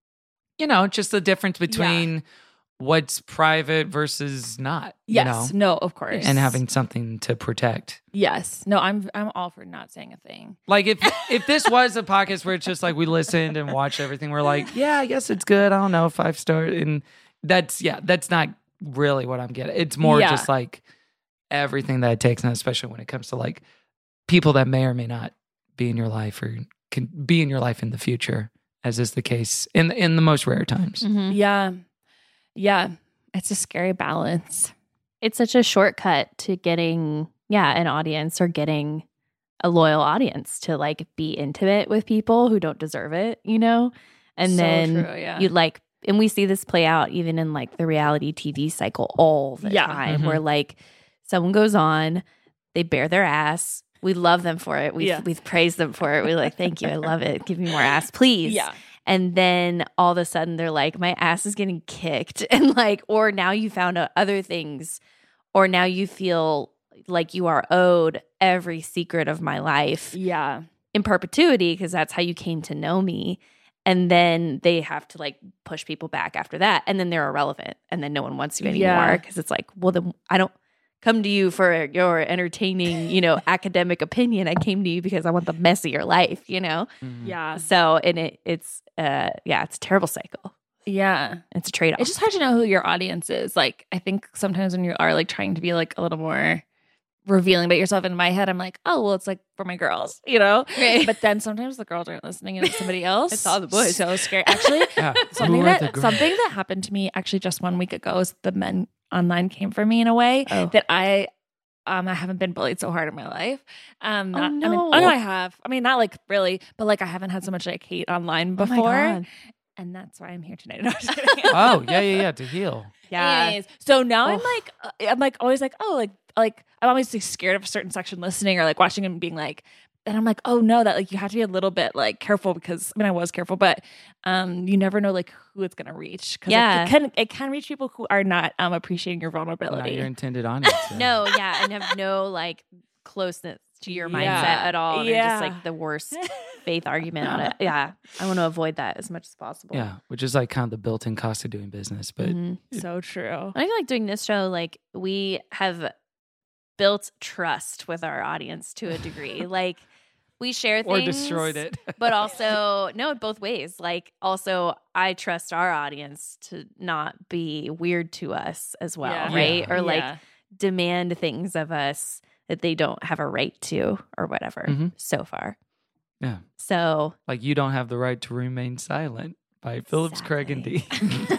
you know, just the difference between yeah. what's private versus not. Yes. You know? No, of course. And having something to protect. Yes. No, I'm I'm all for not saying a thing. Like if if this was a podcast where it's just like we listened and watched everything, we're like, yeah, I guess it's good. I don't know, five star. And that's yeah, that's not really what I'm getting. It's more yeah. just like everything that it takes, and especially when it comes to like people that may or may not be in your life or can be in your life in the future, as is the case in in the most rare times. Mm-hmm. Yeah. Yeah, it's a scary balance. It's such a shortcut to getting, yeah, an audience or getting a loyal audience to like be intimate with people who don't deserve it, you know? And so then true, yeah. you like, and we see this play out even in like the reality T V cycle all the yeah. time Mm-hmm. where like someone goes on, they bare their ass. We love them for it. We've, yeah. we've praised them for it. We're like, thank you. I love it. Give me more ass, please. Yeah. And then all of a sudden they're like, my ass is getting kicked. And like, or now you found out other things, or now you feel like you are owed every secret of my life. Yeah. In perpetuity, because that's how you came to know me. And then they have to like push people back after that. And then they're irrelevant. And then no one wants you anymore. Because yeah. it's like, well, then I don't come to you for your entertaining, you know, academic opinion. I came to you because I want the mess of your life, you know? Mm-hmm. Yeah. So, and it, it's, uh, yeah, it's a terrible cycle. Yeah. It's a trade-off. It's just hard to know who your audience is. Like, I think sometimes when you are like trying to be like a little more revealing about yourself, in my head, I'm like, oh, well, it's like for my girls, you know? Right. But then sometimes the girls aren't listening and it's somebody else. It's all the boys. So scary. Actually, yeah. something that something that happened to me actually just one week ago is the men online came for me in a way oh. that I Um, I haven't been bullied so hard in my life. Um, not, oh, no. I mean, oh no, I have. I mean, not like really, but like I haven't had so much like hate online before, oh and that's why I'm here tonight. No, oh yeah, yeah, yeah, to heal. Yeah. Anyways, so now oh. I'm like, uh, I'm like always like, oh, like, like I'm always like scared of a certain section listening or like watching and being like, and I'm like, oh no, that like you have to be a little bit like careful because I mean I was careful, but um, you never know like who it's gonna reach. Yeah, it, it can it can reach people who are not um appreciating your vulnerability. Not your intended audience. Yeah. No, yeah, and have no like closeness to your mindset yeah. at all. And yeah, just like the worst faith argument on it. Yeah, I want to avoid that as much as possible. Yeah, which is like kind of the built-in cost of doing business, but mm-hmm. so true. I feel like doing this show, like we have built trust with our audience to a degree, like. We share things. Or destroyed it. But also, no, both ways. Like, also, I trust our audience to not be weird to us as well, yeah. right? Yeah. Or like yeah. demand things of us that they don't have a right to or whatever mm-hmm. so far. Yeah. So. Like, you don't have the right to remain silent by Phillips, Craig, and D.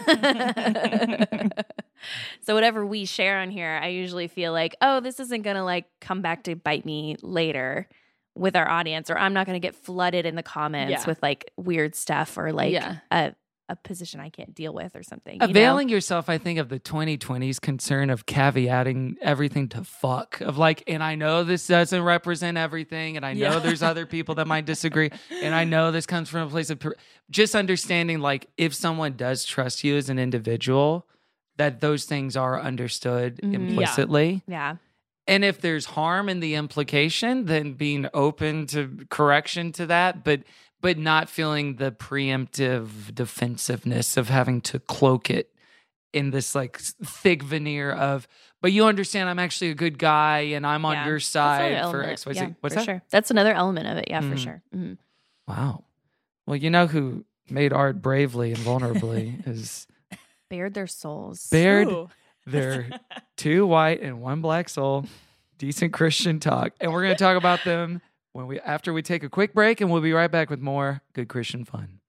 So whatever we share on here, I usually feel like, oh, this isn't going to like come back to bite me later. With our audience, or I'm not going to get flooded in the comments yeah. with like weird stuff or like yeah. a, a position I can't deal with or something. Availing you know? yourself, I think, of the twenty twenties concern of caveating everything to fuck. Of like, and I know this doesn't represent everything, and I know yeah. there's other people that might disagree, and I know this comes from a place of per- just understanding, like, if someone does trust you as an individual, that those things are understood mm-hmm. implicitly. Yeah. yeah. And if there's harm in the implication, then being open to correction to that, but but not feeling the preemptive defensiveness of having to cloak it in this like thick veneer of, but you understand I'm actually a good guy and I'm on Yeah. your That's side another for element. X Y Z. Yeah, What's for that? sure. That's another element of it. Yeah, Mhm. for sure. Mhm. Wow. Well, you know who made art bravely and vulnerably is Bared their souls. bared Ooh. their two white and one black soul, decent Christian talk. And we're going to talk about them when we after we take a quick break, and we'll be right back with more good Christian fun.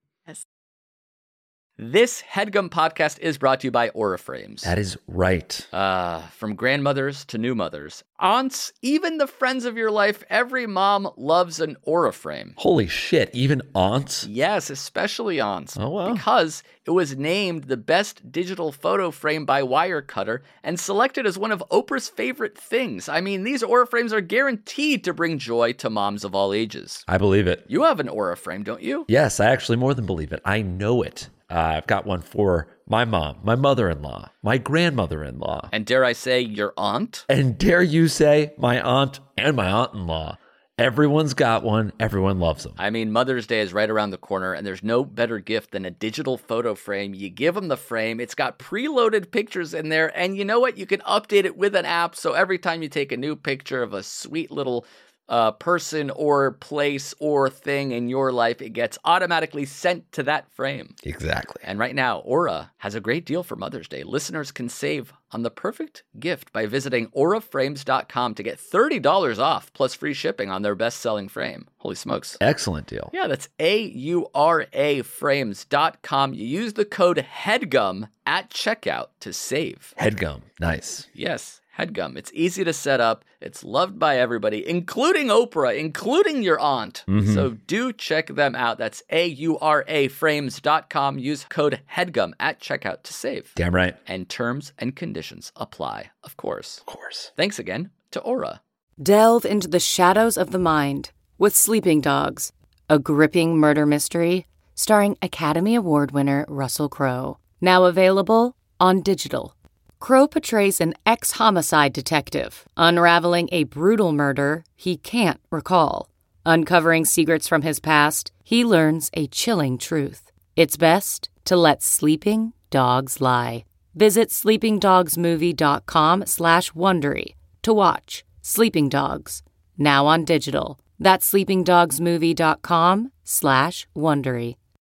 This HeadGum podcast is brought to you by Aura Frames. That is right. Uh, from grandmothers to new mothers, aunts, even the friends of your life, every mom loves an Aura Frame. Holy shit, even aunts? Yes, especially aunts. Oh, wow. Because it was named the best digital photo frame by Wirecutter and selected as one of Oprah's favorite things. I mean, these Aura Frames are guaranteed to bring joy to moms of all ages. I believe it. You have an Aura Frame, don't you? Yes, I actually more than believe it. I know it. Uh, I've got one for my mom, my mother-in-law, my grandmother-in-law. And dare I say, your aunt? And dare you say, my aunt and my aunt-in-law. Everyone's got one. Everyone loves them. I mean, Mother's Day is right around the corner, and there's no better gift than a digital photo frame. You give them the frame. It's got preloaded pictures in there, and you know what? You can update it with an app, so every time you take a new picture of a sweet little uh, person or place or thing in your life, it gets automatically sent to that frame. Exactly. And right now, Aura has a great deal for Mother's Day. Listeners can save on the perfect gift by visiting aura frames dot com to get thirty dollars off plus free shipping on their best-selling frame. Holy smokes. Excellent deal. Yeah, that's A U R A frames dot com. You use the code HEADGUM at checkout to save. HeadGum. Nice. Yes, HeadGum. It's easy to set up. It's loved by everybody, including Oprah, including your aunt. Mhm. So do check them out. That's A U R A frames dot com. Use code HEADGUM at checkout to save. Damn right. And terms and conditions apply, of course. Of course. Thanks again to Aura. Delve into the shadows of the mind with Sleeping Dogs, a gripping murder mystery starring Academy Award winner Russell Crowe. Now available on digital. Crowe portrays an ex-homicide detective unraveling a brutal murder he can't recall. Uncovering secrets from his past, he learns a chilling truth. It's best to let sleeping dogs lie. Visit sleepingdogsmovie.com slash Wondery to watch Sleeping Dogs, now on digital. That's sleepingdogsmovie.com slash Wondery.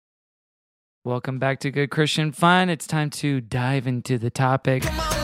Welcome back to Good Christian Fun. It's time to dive into the topic.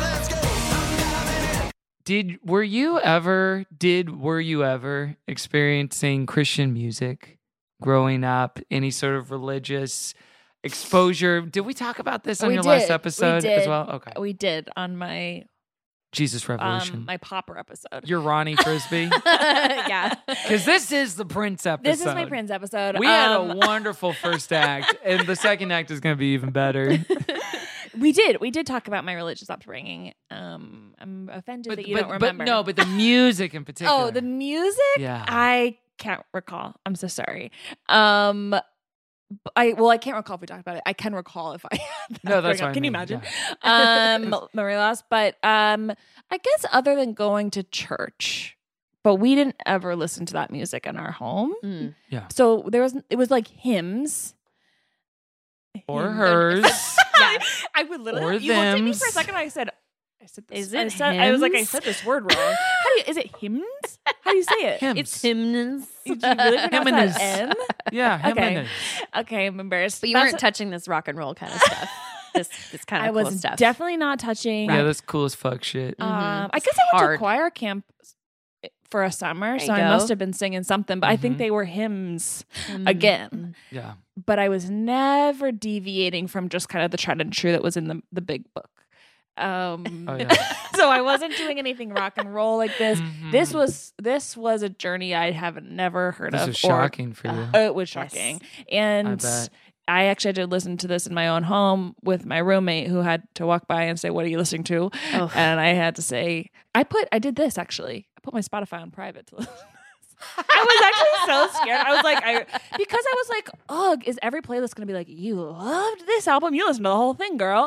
Did were you ever did were you ever experiencing Christian music growing up? Any sort of religious exposure? Did we talk about this on We your did. last We episode did. as well? Okay. We did on my Jesus Revolution. um, my Popper episode. You're Ronnie Frisbee. Yeah. Because this is the Prince episode. This is my Prince episode. We had Um, a wonderful first act, and the second act is going to be even better. We did. We did talk about my religious upbringing. Um, I'm offended that you but, don't remember. But no, but the music in particular. Oh, the music? Yeah. I can't recall. I'm so sorry. Um, I well, I can't recall if we talked about it. I can recall if I. Had that No, that's growing what up. I Can you mean, imagine? um, memory loss. But um, I guess other than going to church, but we didn't ever listen to that music in our home. Mm. Yeah. So there was. It was like hymns. Or Hymns. hers. Yeah. I would literally. Or you looked at me for a thems. second. And I said. I said this. Is it I, said, I was like, I hymns? said this word wrong. How do you? Is it hymns? How do you say it? Hymns. It's hymns. You really pronounce Hymns. that M? Yeah, Okay. hymns. Okay, I'm embarrassed. But you That's weren't touching this rock and roll kind of stuff. This this kind of I cool was stuff. definitely not touching. Yeah, that's cool as fuck shit. Um, I It's guess I went hard. to choir camp for a summer, There so you I go. must have been singing something. But I think Mhm. they were hymns Mm. again. Yeah. But I was never deviating from just kind of the tried and true that was in the the big book. Um, Oh, yeah. so I wasn't doing anything rock and roll like this. Mhm. This was this was a journey I have never heard This of. was or- shocking for you. Uh, it was Yes. shocking, and I bet. I actually had to listen to this in my own home with my roommate, who had to walk by and say, "What are you listening to?" Oh. And I had to say, "I put, I did this actually. I put my Spotify on private to listen." I was actually so scared. I was like, I because I was like, "Ugh, is every playlist going to be like, you loved this album? You listened to the whole thing, girl."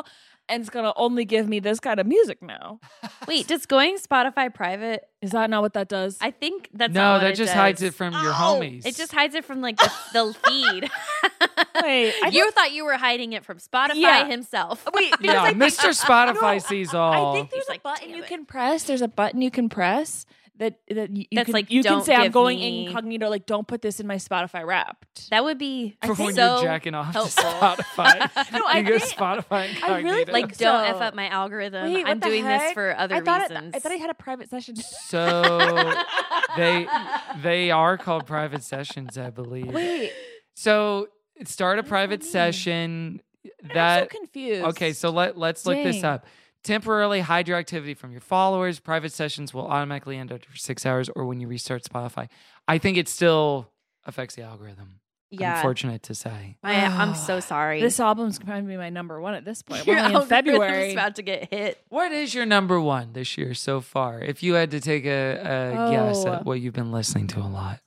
and it's gonna only give me this kind of music now. Wait, does going Spotify private? Is that not what that does? I think that's no, not what that it just does. hides it from your Ow. homies. It just hides it from like the, the feed. Wait, I you thought you were hiding it from Spotify Yeah. himself. Wait, because yeah, I think- Mister Spotify No, sees all. I think there's He's a like, button "Damn you it." can press. There's a button you can press that that you, you That's can, like, you can "Don't say I'm give going me-" incognito. Like, don't put this in my Spotify Wrapped. That would be for when so you're jacking off helpful. to Spotify. No, you I go think- Spotify incognito. I really like think don't so. f up my algorithm. Wait, what I'm the doing this heck? for other I thought reasons. It, I thought I had a private session. So they they are called private sessions, I believe. Wait, So start a private mean? session. That I'm so confused. okay. So let let's look this Dang. up. Temporarily hide your activity from your followers. Private sessions will automatically end after six hours or when you restart Spotify. I think it still affects the algorithm. yeah, Unfortunate to say. I, I'm so sorry. This album's going to be my number one at this point. Your We're only in algorithm's February. about to get hit. What is your number one this year so far? If you had to take a, a guess Oh. at what you've been listening to a lot.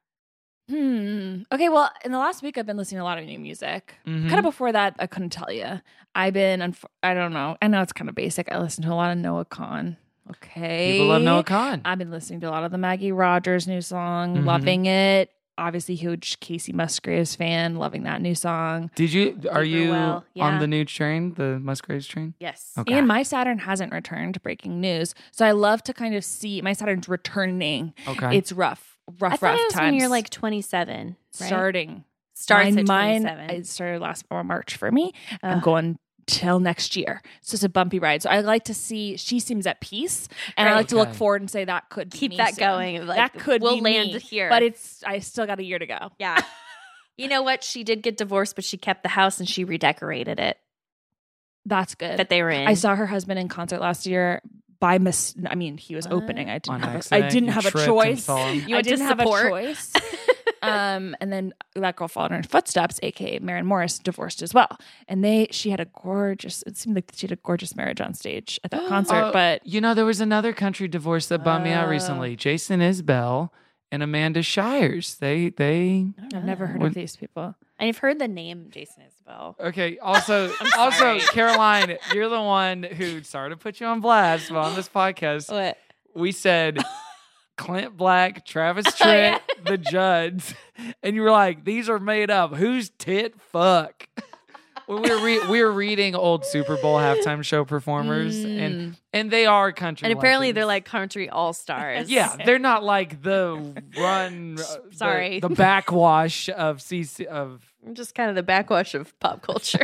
Hmm. Okay. Well, in the last week, I've been listening to a lot of new music. Mhm. Kind of before that, I couldn't tell you. I've been. Unf- I don't know. I know it's kind of basic. I listen to a lot of Noah Kahan. Okay. People love Noah Kahan. I've been listening to a lot of the Maggie Rogers new song. Mhm. Loving it. Obviously, huge Casey Musgraves fan. Loving that new song. Did you? Are Super you well, yeah. on the new train, the Musgraves train? Yes. Okay. And My Saturn hasn't returned. Breaking news. So I love to kind of see My Saturn's returning. Okay. It's rough, rough, I thought rough it was times. when you're like twenty-seven, right? starting. Starts mine, at mine, twenty-seven. It started last March for me. I'm Ugh. going till next year. So it's a bumpy ride. So I like to see she seems at peace, and I Right. like to look Okay. forward and say that could be Keep me that soon. going. Like, that could we'll be land me. here. But it's I still got a year to go. Yeah. You know what? She did get divorced, but she kept the house and she redecorated it That's good. that they were in. I saw her husband in concert last year. By mis, I mean, he was opening. I On didn't have. A, I accident, didn't you have a tripped and choice. saw him. You I went to didn't have a support. choice. um, and then that girl followed in her footsteps, aka Maren Morris, divorced as well. And they, she had a gorgeous. It seemed like she had a gorgeous marriage on stage at that concert. Oh, but you know, there was another country divorce that bummed me out Uh. recently. Jason Isbell and Amanda Shires. They they I've never heard What- of these people. I've heard the name Jason Isbell. okay. Also, also, sorry. Caroline, you're the one who started to put you on blast on this podcast. What? We said Clint Black, Travis Tritt, Oh, yeah. the Judds, and you were like, "These are made up. Who's tit fuck?" When we were re- we were reading old Super Bowl halftime show performers, and and they are country. And apparently they're legends. like country all stars. Yeah, they're not like the run. uh, the- Sorry. the, backwash of C C of. I'm just kind of the backwash of pop culture.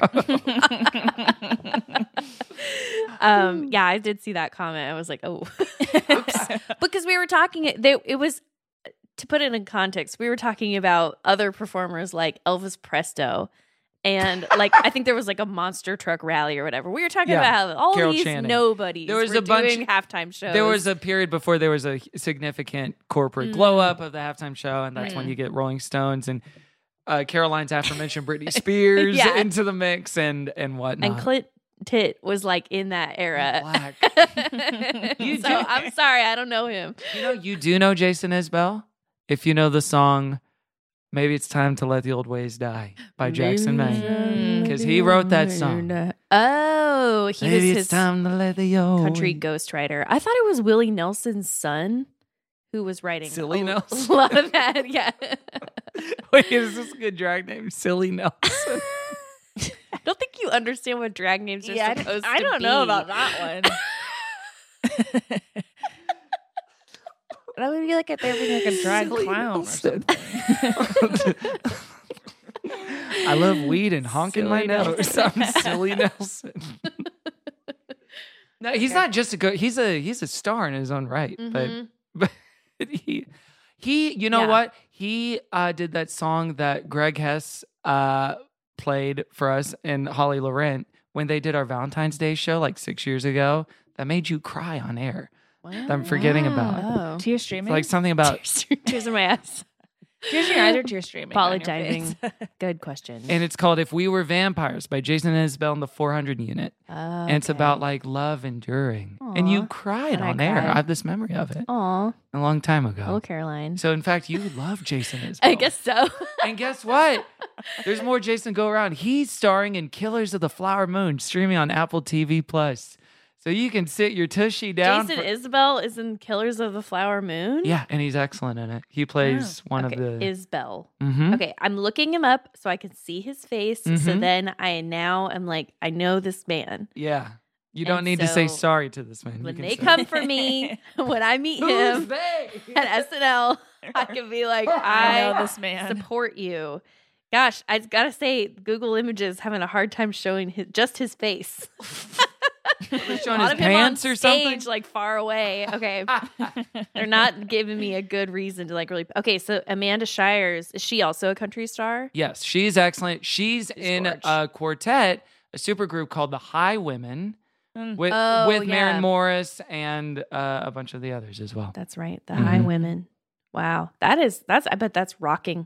um, yeah, I did see that comment. I was like, oh, oops. Because we were talking, they, it was, to put it in context, we were talking about other performers like Elvis Presto. And like, I think there was like a monster truck rally or whatever. We were talking Yeah, about how all Carol these Channing. nobodies There was were a bunch- doing halftime shows. There was a period before there was a significant corporate Mm. glow up of the halftime show, and that's Right. when you get Rolling Stones and uh, Caroline's aforementioned Britney Spears Yeah. into the mix and and whatnot. and Clint Tit was like in that era. Black. You so do- I'm sorry, I don't know him. You know, you do know Jason Isbell if you know the song "Maybe It's Time to Let the Old Ways Die" by Jackson Maine, because he wrote that song. Oh, he Maybe was it's his time to let the old country ghostwriter. I thought it was Willie Nelson's son who was writing Silly a, Nelson? a lot of that. Yeah. Wait, is this a good drag name? Silly Nelson. I don't think you understand what drag names are Yeah, I supposed don't- I to don't be. know about that one. That would be like if they were like a drag Silly clown or Nelson. something. I love weed and honking my Silly nose. I'm Silly Nelson. No, he's not just a good. He's a he's a star in his own right. Mhm. But but he he you know Yeah. what he uh, did that song that Greg Hess uh, played for us and Holly Laurent when they did our Valentine's Day show like six years ago. That made you cry on air. That I'm forgetting about. Oh. Tear It's streaming. like something about Tears in my ass. Tears in Your Eyes or tear streaming? down your Apologizing. face? Good question. And it's called If We Were Vampires by Jason Isbell and the four hundred Unit. Oh, And it's okay. about like love enduring. And you Aw. cried And I on air. cried. I have this memory of it Aw. a long time ago. Hello, Caroline. So in fact, you love Jason Isbell. I guess so. And guess what? There's more Jason go around. He's starring in Killers of the Flower Moon, streaming on Apple T V Plus. So you can sit your tushy down. Jason for- Isbell is in Killers of the Flower Moon? Yeah, and he's excellent in it. He plays one okay. of the Isbell. Mhm. Okay, I'm looking him up so I can see his face. So Mhm. then I now am like, I know this man. Yeah. You don't And need to say so sorry to this man. You When can they say- come for me, when I meet Who's him they? at S N L, I can be like, I I know this man. support you. Gosh, I gotta say, Google Images having a hard time showing his, just his face. They're A showing lot his of him on pants or stage, something. like far away. Okay, they're not giving me a good reason to like really. Okay, so Amanda Shires, is she also a country star? Yes, she's excellent. She's in gorge. a quartet, a supergroup called the High Women Mm. with Oh, with yeah. Maren Morris and uh, a bunch of the others as well. That's right, the Mhm. High Women. Wow, that is that's. I bet that's rocking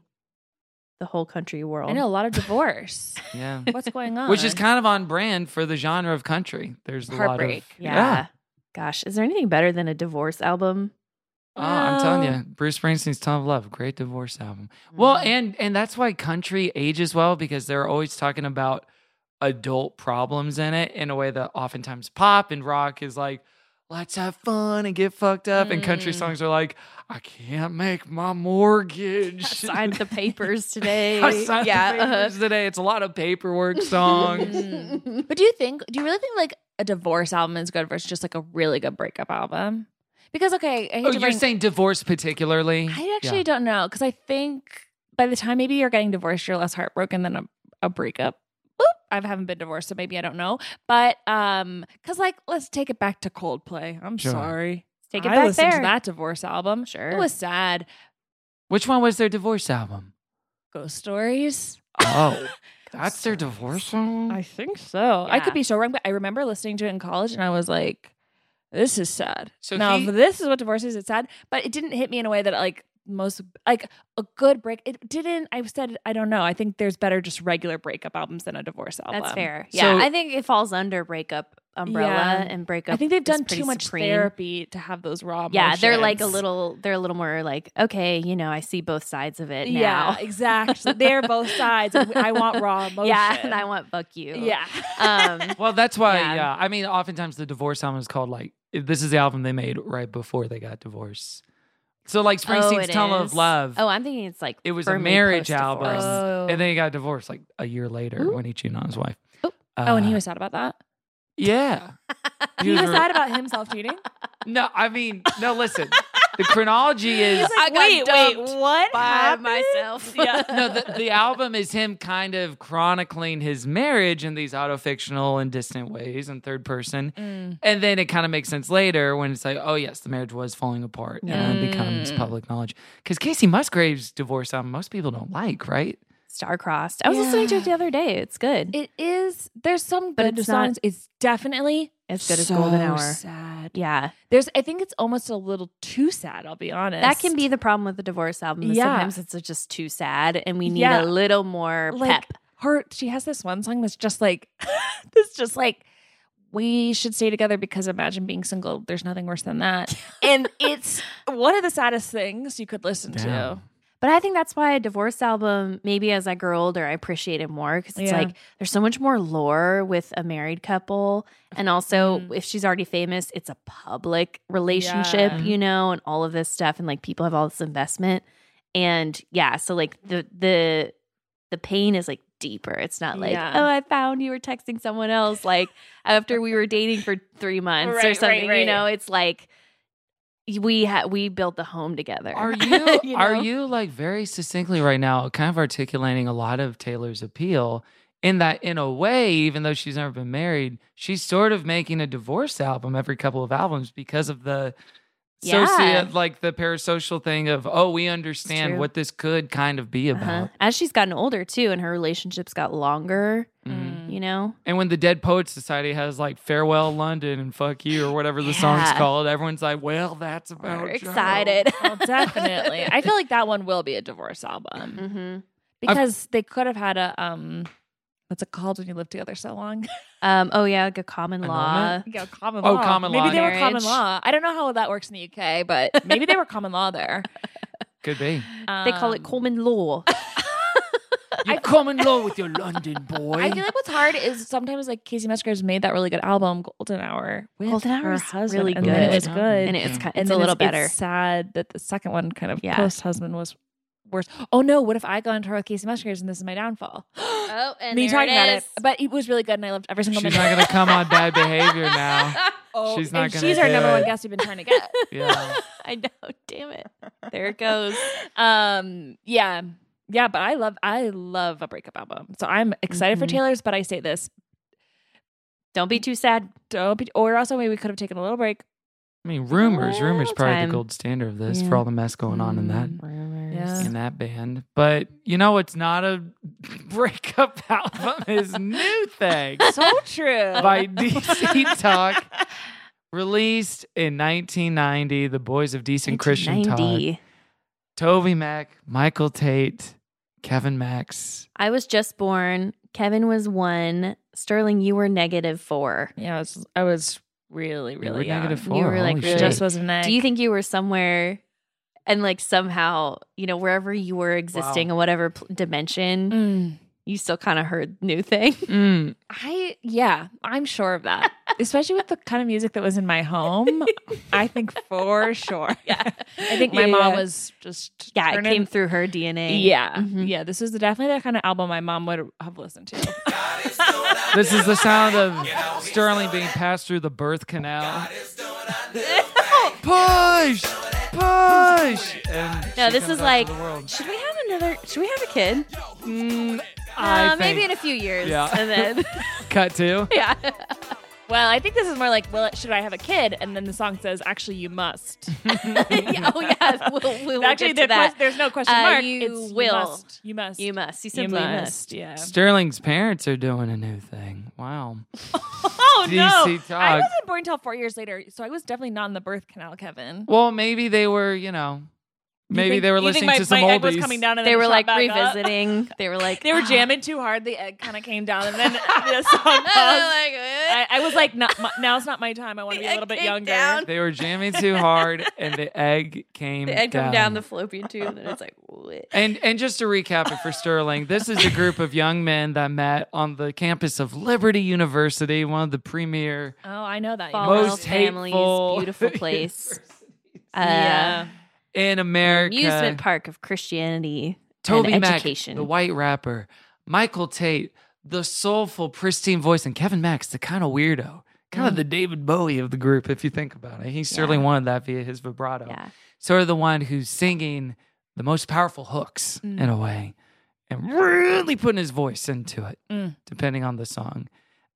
the whole country world. I know a lot of divorce. Yeah. What's going on? Which is kind of on brand for the genre of country. There's a Heartbreak. lot of Yeah. Gosh, is there anything better than a divorce album? Oh, I'm telling Well- you, Bruce Springsteen's "Ton of Love," great divorce album. Well, and and that's why country ages well because they're always talking about adult problems in it in a way that oftentimes pop and rock is like, let's have fun and get fucked up, and country Mm. songs are like, I can't make my mortgage. Signed the papers today. I signed yeah, the papers today. It's a lot of paperwork songs. Mm. But do you think? Do you really think like a divorce album is good versus just like a really good breakup album? Because okay, I hate Oh, to you're bring- saying divorce particularly? I actually Yeah. don't know because I think by the time maybe you're getting divorced, you're less heartbroken than a, a breakup. Boop. I haven't been divorced, so maybe I don't know. But um, because like let's take it back to Coldplay. I'm Sure. sorry. Take it I back listened there. to that divorce album. Sure. It was sad. Which one was their divorce album? Ghost Stories. Oh, that's their divorce song? I think so. I Yeah. could be so wrong, but I remember listening to it in college, and I was like, "This is sad." So now, he- if this is what divorce is, it's sad. But it didn't hit me in a way that like most like a good break. It didn't. I said I don't know. I think there's better just regular breakup albums than a divorce album. That's fair. So- Yeah, I think it falls under breakup umbrella Yeah. and breakup. I think they've is done pretty too much supreme. therapy to have those raw. Yeah, they're like a emotions. little. They're a little more like, okay, you know, I see both sides of it now. Yeah, exactly. They're both sides. And I want raw emotion. Yeah, and I want fuck you. Yeah. Um, Well, that's why, Yeah. yeah. I mean, oftentimes the divorce album is called like, this is the album they made right before they got divorced. So, like oh, Springsteen's it "Tunnel of is. Love," Oh, I'm thinking it's like it was a firmly marriage post-divorce. album. Oh. And then he got divorced like a year later when he cheated on his wife. Oh, oh, and he Uh, was sad about that. Yeah. He was re- sad about himself cheating. No, I mean, no, listen. The chronology is. I got wait, wait, dumped what by happened? myself. Yeah. No, the, the album is him kind of chronicling his marriage in these autofictional and distant ways in third person. Mm. And then it kind of makes sense later when it's like, oh, yes, the marriage was falling apart. And then it becomes Mm. public knowledge. Because Casey Musgrave's divorce album, most people don't like, right? Star-crossed. I was listening to it the other day. It's good. It is. There's some But good it's not songs. It's definitely as good as so Golden Hour. Sad. Yeah. There's. I think it's almost a little too sad. I'll be honest. That can be the problem with the divorce album. is Yeah. Sometimes it's just too sad and we need Yeah. a little more like pep. her. She has this one song that's just like, that's just like, we should stay together because imagine being single. There's nothing worse than that. And it's one of the saddest things you could listen to. Damn. But I think that's why a divorce album, maybe as I grow older, I appreciate it more because it's Yeah. like there's so much more lore with a married couple. And also, Mm. if she's already famous, it's a public relationship, Yeah. you know, and all of this stuff. And like people have all this investment. And yeah, so like the, the, the pain is like deeper. It's not like, Yeah. oh, I found you were texting someone else like after we were dating for three months Right, or right, something. You right. know, it's like we had we built the home together. Are you, You are know? you like very succinctly right now kind of articulating a lot of Taylor's appeal in that in a way, even though she's never been married, she's sort of making a divorce album every couple of albums because of the Yeah. soci- like the parasocial thing of, oh, we understand true. what this could kind of be about. Uh-huh. As she's gotten older too, and her relationships got longer, Mhm. you know? And when the Dead Poets Society has like Farewell London and Fuck You or whatever the yeah. song's called, everyone's like, well, that's about We're excited. Well, definitely. I feel like that one will be a divorce album. Mm-hmm. Because I've, they could have had a, um, what's it called when you live together so long? Um, oh, yeah, like a common law. Yeah, common oh, law. common maybe law. Maybe they Marriage. were common law. I don't know how that works in the U K, but maybe they were common law there. Could be. Um, They call it common law. You common law with your London boy. I feel like what's hard is sometimes like Casey Musgraves made that really good album, Golden Hour. With Golden Hour her is husband, really and good. then it was good, And it's, kind, and it's then a little it's, better. It's sad that the second one kind of Yeah. post husband was worse. Oh no! What if I go on tour with Casey Musgraves and this is my downfall? Oh, and Me there talking it about is. it, but it was really good, and I loved every single She's minute. not going to come on Bad Behavior now. Oh, she's not and going to she's our do number it. one guest we've been trying to get. Yeah. I know. Damn it. There it goes. Um. Yeah. Yeah. But I love. I love a breakup album. So I'm excited for Mhm. Taylor's. But I say this: Don't be too sad. don't be. Or also maybe we could have taken a little break. I mean, Rumors. Yeah, Rumors probably time. the gold standard of this Yeah. for all the mess going on in that Rumors. Yeah. in that band. But you know what's not a breakup album is New Thing So true. by D C Talk. Released in nineteen ninety, the boys of Decent Christian Talk. nineteen ninety. Toby Mac, Michael Tate, Kevin Max. I was just born. Kevin was one. Sterling, you were negative four. Yeah, I was. I was really, You really were young. negative four. You were like Holy really- shit. Just was an egg. Do you think you were somewhere and like somehow, you know, wherever you were existing in whatever pl- dimension, Mm. you still kind of heard New Thing? Mm. I yeah, I'm sure of that. Especially with the kind of music that was in my home, I think for sure. Yeah. I think my Yeah, mom yeah. was just Yeah, it turning- came through her D N A. Yeah, Mhm. yeah. This is definitely the kind of album my mom would have listened to. This is the sound of Sterling being passed through the birth canal. Push! Push! And No, she this comes is out like, to the world. should we have another, should we have a kid? Mm, I Uh, maybe think- in a few years. Yeah. And then, Cut to. yeah. Well, I think this is more like, well, should I have a kid? And then the song says, actually, you must. Yeah, oh, yeah. We'll, we'll Actually, get to there- that. there's no question Uh, mark. you It's, will. You must. You must. You must. You You simply must. must. Yeah. Sterling's parents are doing a new thing. Wow. Oh D C no! Talk. I wasn't born until four years later, so I was definitely not in the birth canal, Kevin. Well, maybe they were, you know, You maybe think- they were you think listening my, to some my oldies. egg was coming down and They then were shot like back up? revisiting. They were like, They were "Ah." jamming too hard. The egg kind of came down, and then the song paused. like, eh. I, I was like, not, my, now's not my time. I want to be a little bit came younger. down. They were jamming too hard, and the egg came The egg down. come down the fallopian tube, and then it's like, what? And and just to recap it for Sterling, this is a group of young men that met on the campus of Liberty University, one of the premier. Oh, I know that. Falwell Most family's hateful beautiful place. Uh, Yeah. in America. Amusement park of Christianity Toby and Mac, education. the white rapper. Michael Tate, the soulful, pristine voice. And Kevin Max, the kind of weirdo. Kind of the David Bowie of the group, if you think about it. He certainly Yeah. wanted that via his vibrato. Yeah. Sort of the one who's singing the most powerful hooks Mm. in a way and really putting his voice into it, Mm. depending on the song.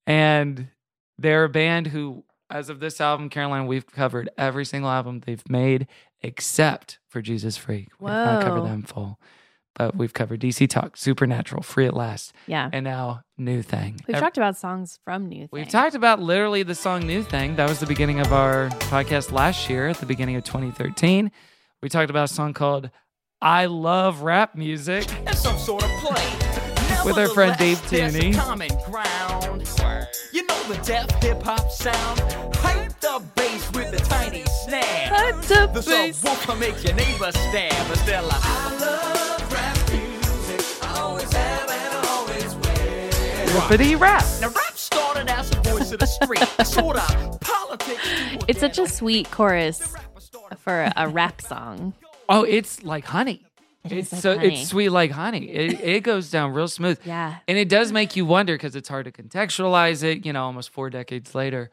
And they're a band who, as of this album, Caroline, we've covered every single album they've made except for Jesus Freak. We've not covered Whoa. them full. But we've covered D C Talk, Supernatural, Free at Last, Yeah. and now New Thing. We've Ev- talked about songs from New Thing. We've talked about literally the song New Thing. That was the beginning of our podcast last year at the beginning of twenty thirteen. We talked about a song called I Love Rap Music It's some sort of play. with our friend Dave Nevertheless, there's a Tooney. common ground. You know the deaf hip hop sound. Hype the bass with the tiny snare. Hype the the bass. subwoofer make your neighbor stab. It's still like, I love rap music. I always have and I always will. Rippity rap. Now rap started as the voice of the street. Sort of politics. It's such a sweet chorus for a, a rap song. Oh, it's like honey. It It's is like so honey. it's sweet like honey. It it goes down real smooth. Yeah. And it does make you wonder because it's hard to contextualize it, you know, almost four decades later.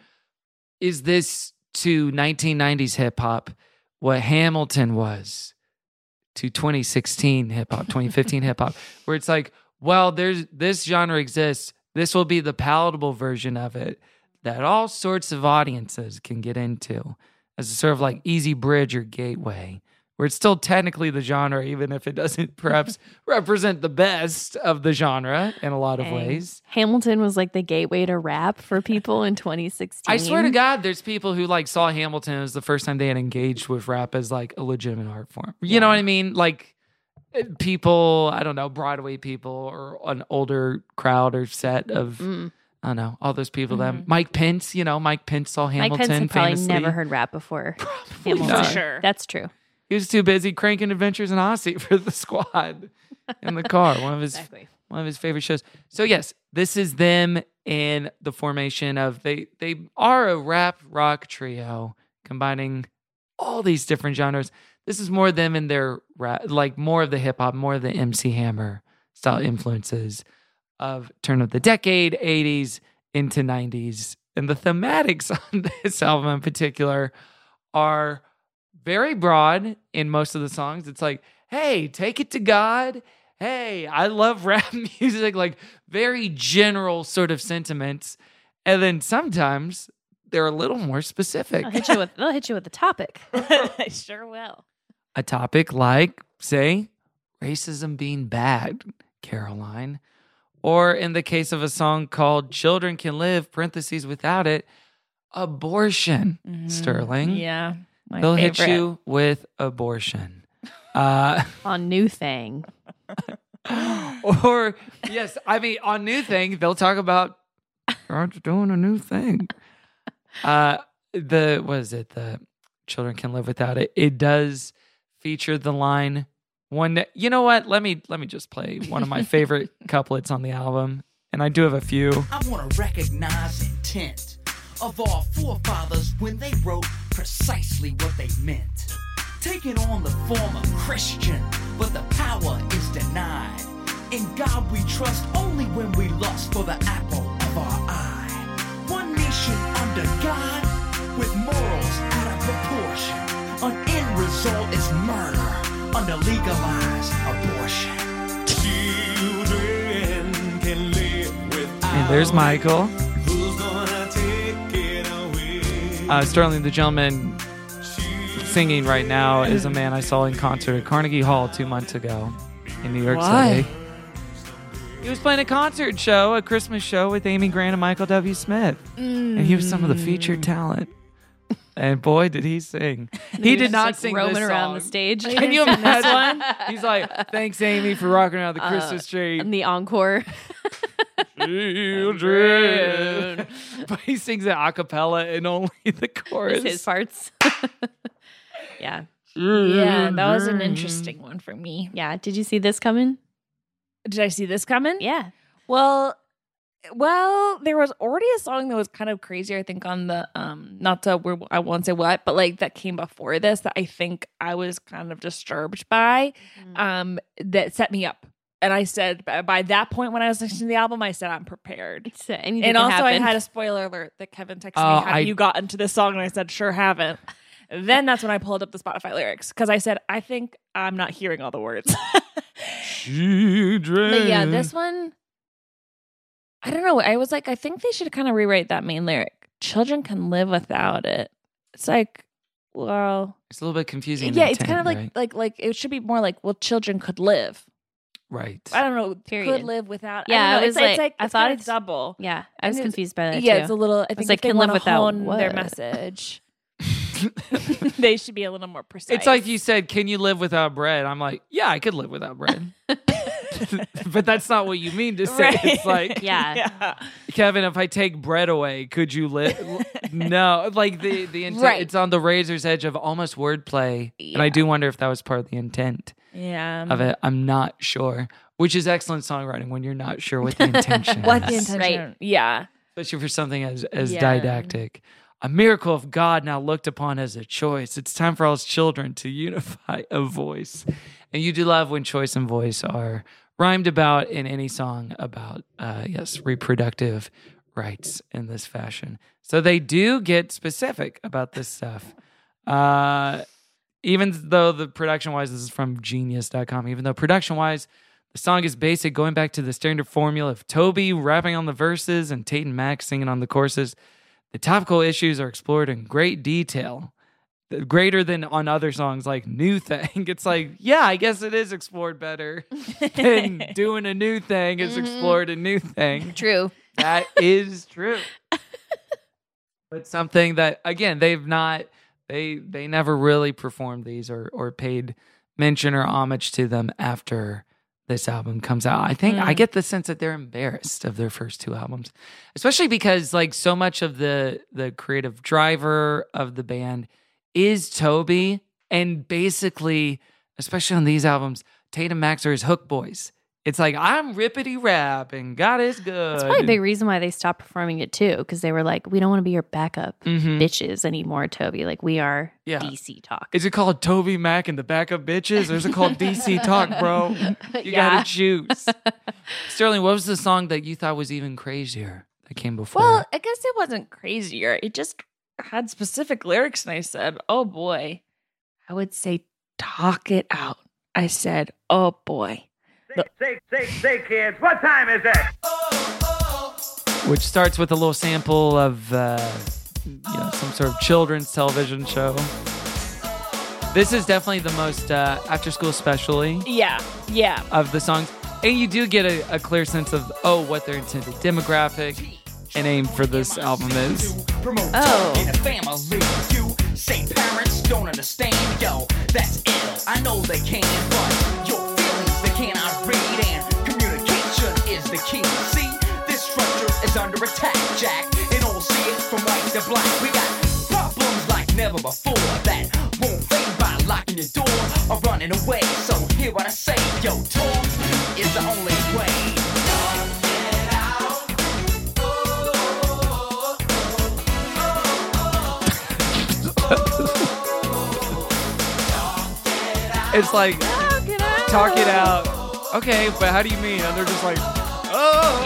Is this to nineteen nineties hip hop what Hamilton was to twenty sixteen hip hop, twenty fifteen hip hop, where it's like, well, there's this genre exists. This will be the palatable version of it that all sorts of audiences can get into as a sort of like easy bridge or gateway where it's still technically the genre, even if it doesn't perhaps represent the best of the genre in a lot of Dang. ways. Hamilton was like the gateway to rap for people in twenty sixteen. I swear to God, there's people who like saw Hamilton as the first time they had engaged with rap as like a legitimate art form. You Yeah. know what I mean? Like people, I don't know, Broadway people or an older crowd or set of, Mm. I don't know, all those people. That Mike Pence, you know, Mike Pence saw Hamilton. Mike Pence had probably famously. never heard rap before. Hamilton. not. For sure. That's true. He was too busy cranking Adventures in Odyssey for the squad in the car. One of his Exactly. one of his favorite shows. So yes, this is them in the formation of they they are a rap rock trio combining all these different genres. This is more them in their rap, like more of the hip hop, more of the M C Hammer style influences of turn of the decade, eighties into nineties. And the thematics on this album in particular are very broad in most of the songs. It's like, hey, take it to God. Hey, I love rap music, like very general sort of sentiments. And then sometimes they're a little more specific. They'll hit you with, they'll hit you with the topic. I sure will. A topic like, say, racism being bad, Caroline. Or in the case of a song called Children Can Live, parentheses without it, abortion, Sterling. Yeah. My They'll hit favorite. you with abortion. Uh, On New Thing. or, yes, I mean, on New Thing, they'll talk about, aren't you doing a new thing? Uh, the, what is it? The Children Can Live Without It. It does feature the line, one, you know what? Let me, let me just play one of my favorite couplets on the album. And I do have a few. I want to recognize intent of our forefathers when they wrote precisely what they meant. Taking on the form of Christian, but the power is denied. In God we trust only when we lust for the apple of our eye. One nation under God with morals out of proportion. An end result is murder under legalized abortion. Children can live without. And there's Michael. Who's gonna take it away? Uh, Sterling, the gentleman singing right now, is a man I saw in concert at Carnegie Hall two months ago in New York Why? City. He was playing a concert show, a Christmas show with Amy Grant and Michael W. Smith. Mm. And he was some of the featured talent. And boy, did he sing. And He was did just, not like, sing roaming this around song. the stage. Can you Sing this imagine? one? He's like, thanks, Amy, for rocking around the Christmas Uh, tree. And the encore. Children. But he sings it a cappella and only the chorus. It's his parts. Yeah. Yeah, that was an interesting one for me. Yeah. Did you see this coming? Did I see this coming? Yeah. Well, well, there was already a song that was kind of crazier, I think, on the um not to where I won't say what, but like that came before this that I think I was kind of disturbed by, um, that set me up. And I said by- by that point when I was listening to the album, I said I'm prepared. So anything And can also, I happen. had a spoiler alert that Kevin texted Oh, me. Have I- you gotten to this song? And I said, sure haven't. Then that's when I pulled up the Spotify lyrics because I said, I think I'm not hearing all the words. Children. But yeah, this one, I don't know. I was like, I think they should kind of rewrite that main lyric. Children can live without it. It's like, well, It's a little bit confusing. in yeah, it's intent, kind of like, right? like, like it should be more like, well, children could live. Right. I don't know. Period. Could live without. Yeah, I don't know. I was it's, it's like- like I it's thought kind of it's- double. Yeah. I was And it's- confused by that Yeah, too. it's a little. I was think like, if they can want live to without hone their what? message, they should be a little more precise. It's like you said, can you live without bread? I'm like, yeah, I could live without bread. But that's not what you mean to say. Right. It's like, Yeah. yeah. Kevin, if I take bread away, could you live? No, like the the intent. Right. It's on the razor's edge of almost wordplay, and I Yeah. do wonder if that was part of the intent Yeah. of it. I'm not sure, which is excellent songwriting when you're not sure what the intention What the is. intention? Yeah. Especially for something as as Yeah. didactic. A miracle of God now looked upon as a choice. It's time for all his children to unify a voice. And you do love when choice and voice are rhymed about in any song about, uh, yes, reproductive rights in this fashion. So they do get specific about this stuff. Uh, even though the production-wise, this is from genius dot com, even though production-wise, the song is basic, going back to the standard formula of Toby rapping on the verses and Tate and Max singing on the choruses. The topical issues are explored in great detail. greater than on other songs like New Thing. It's like, yeah, I guess it is explored better than doing a new thing is Mhm. explored a new thing. True. That is true. But something that, again, they've not, they they never really performed these or or paid mention or homage to them after this album comes out. I think I Mm. get the sense that they're embarrassed of their first two albums, especially because like so much of the the creative driver of the band is Toby, and basically, especially on these albums, Tate and Max are his hook boys. It's like, I'm rippity rap and God is good. That's probably a big reason why they stopped performing it too, because they were like, we don't want to be your backup Mhm. bitches anymore, Toby. Like we are Yeah. D C Talk. Is it called Toby Mac and the Backup Bitches, or is it called D C Talk, bro? You Yeah. gotta choose. Sterling, what was the song that you thought was even crazier that came before? Well, I guess it wasn't crazier. It just had specific lyrics, and I said, "Oh boy," I would say, "Talk it out." I said, "Oh boy." Say, say, say, kids, what time is it? Which starts with a little sample of uh, you know, some sort of children's television show. This is definitely the most uh, after-school specially Yeah, yeah. of the songs. And you do get a, a clear sense of, oh, what their intended demographic and aim for this album is. Oh. In a family, you say parents don't understand. Yo, that's ill. I know they can, but your feelings they cannot read, and communication is the key. See, this structure is under attack, Jack, and all see it from white to black. We got problems like never before that won't fade by locking your door or running away. So hear what I say, yo, talk is the only way. It's like, talk it out. Okay, but how do you mean? And they're just like, oh.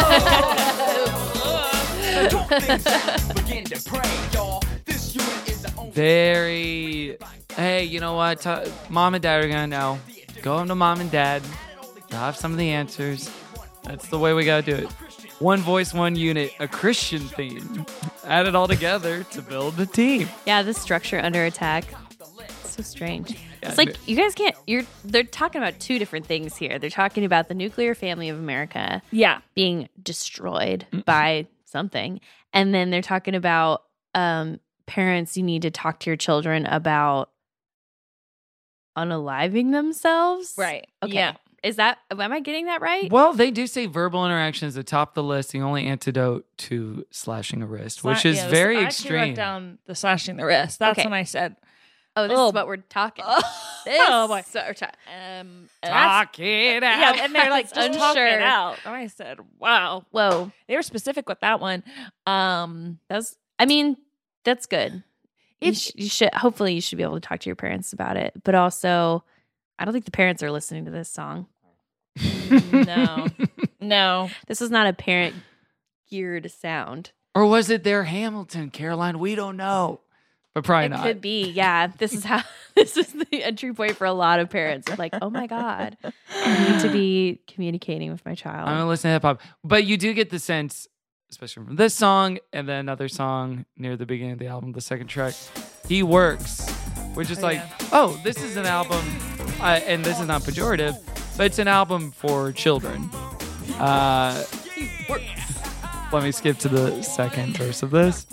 Very, hey, you know what? T- mom and dad are going to know. Go home to mom and dad. They'll have some of the answers. That's the way we got to do it. One voice, one unit, a Christian theme. Add it all together to build the team. Yeah, the structure under attack. So strange. Yeah, It's like you guys can't. You're. They're talking about two different things here. They're talking about the nuclear family of America, yeah, being destroyed by something, and then they're talking about um, parents. You need to talk to your children about unaliving themselves. Right. Okay. Yeah. Is that? Am I getting that right? Well, they do say verbal interaction is the top of the list, the only antidote to slashing a wrist, which Sla- is yeah, very I actually wrote extreme. down the slashing the wrist. That's Okay. when I said, Oh, this Oh. is what we're talking. This, Oh, boy. so, ta- um, Talk it out. Yeah, and they're like, just talk Unsure. it out. And I said, wow. Whoa, They were specific with that one. Um, that's. I mean, that's good. You, It's- sh- you should. Hopefully, you should be able to talk to your parents about it. But also, I don't think the parents are listening to this song. no, no. This is not a parent geared sound. Or was it their Hamilton, Caroline? We don't know. But probably It not. could be. Yeah, this is how. This is the entry point for a lot of parents. They're like, oh my god, I need to be communicating with my child. I'm going to listen to hip hop. But you do get the sense, especially from this song and then another song near the beginning of the album, the second track, he works. We're just Oh, like, yeah. oh, this is an album, uh, and this is not pejorative, but it's an album for children. Uh, let me skip to the second verse of this.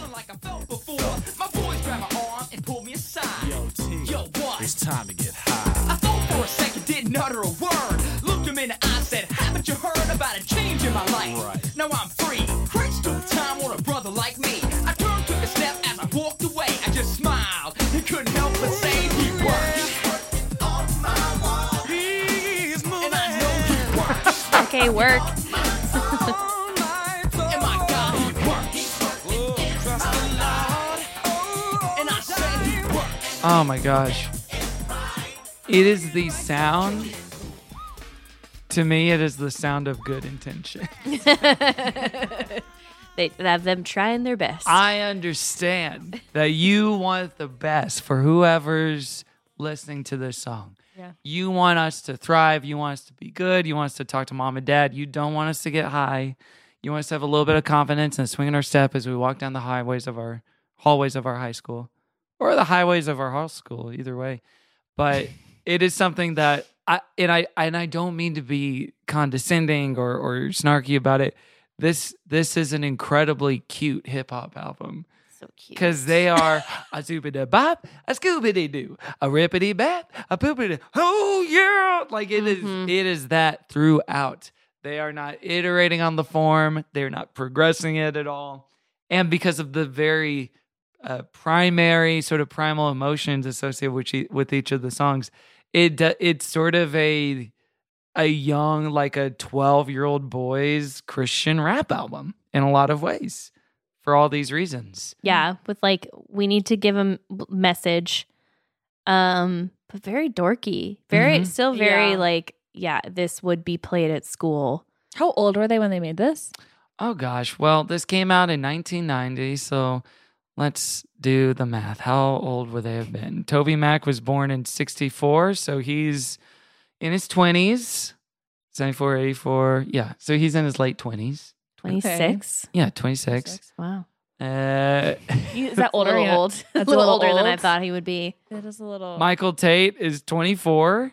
It's time to get high. I thought for a second, didn't utter a word. Looked him in the eye, said, haven't you heard about a change in my life? Right. Now I'm free. Christ took time on a brother like me. I turned, took a step as I walked away. I just smiled. He couldn't help but say he works. On my wall. He's moving. And I know he works. Okay, work. And my God, he works. Trust the Lord. And I say he works. Oh my gosh. It is the sound. To me, it is the sound of good intention. They have them trying their best. I understand that you want the best for whoever's listening to this song. Yeah. You want us to thrive. You want us to be good. You want us to talk to mom and dad. You don't want us to get high. You want us to have a little bit of confidence and swing in our step as we walk down the highways of our hallways of our high school. or the highways of our high school, either way. But it is something that I and I and I don't mean to be condescending or, or snarky about it. This this is an incredibly cute hip hop album. So cute. Because they are a zoopity bop, a scoobity doo, a rippity bap, a poopity. Oh yeah, like it Mm-hmm. is. It is that throughout. They are not iterating on the form. They're not progressing it at all. And because of the very uh, primary sort of primal emotions associated with each, with each of the songs, it uh, it's sort of a a young, like a twelve year old boy's Christian rap album in a lot of ways. For all these reasons. Yeah, with like, we need to give a message, um, but very dorky. Very, Mhm. still very Yeah. like, yeah, this would be played at school. How old were they when they made this? Oh gosh. Well, this came out in nineteen ninety, so let's do the math. How old would they have been? Toby Mac was born in sixty-four, so he's in his twenties. seventy-four, eighty-four. Yeah, so he's in his late twenties. twenty-six? Yeah, twenty-six. Wow. Uh, Is that A older? little Yeah. old. That's a little older than I old. thought he would be. That is a little. Michael Tate is twenty-four.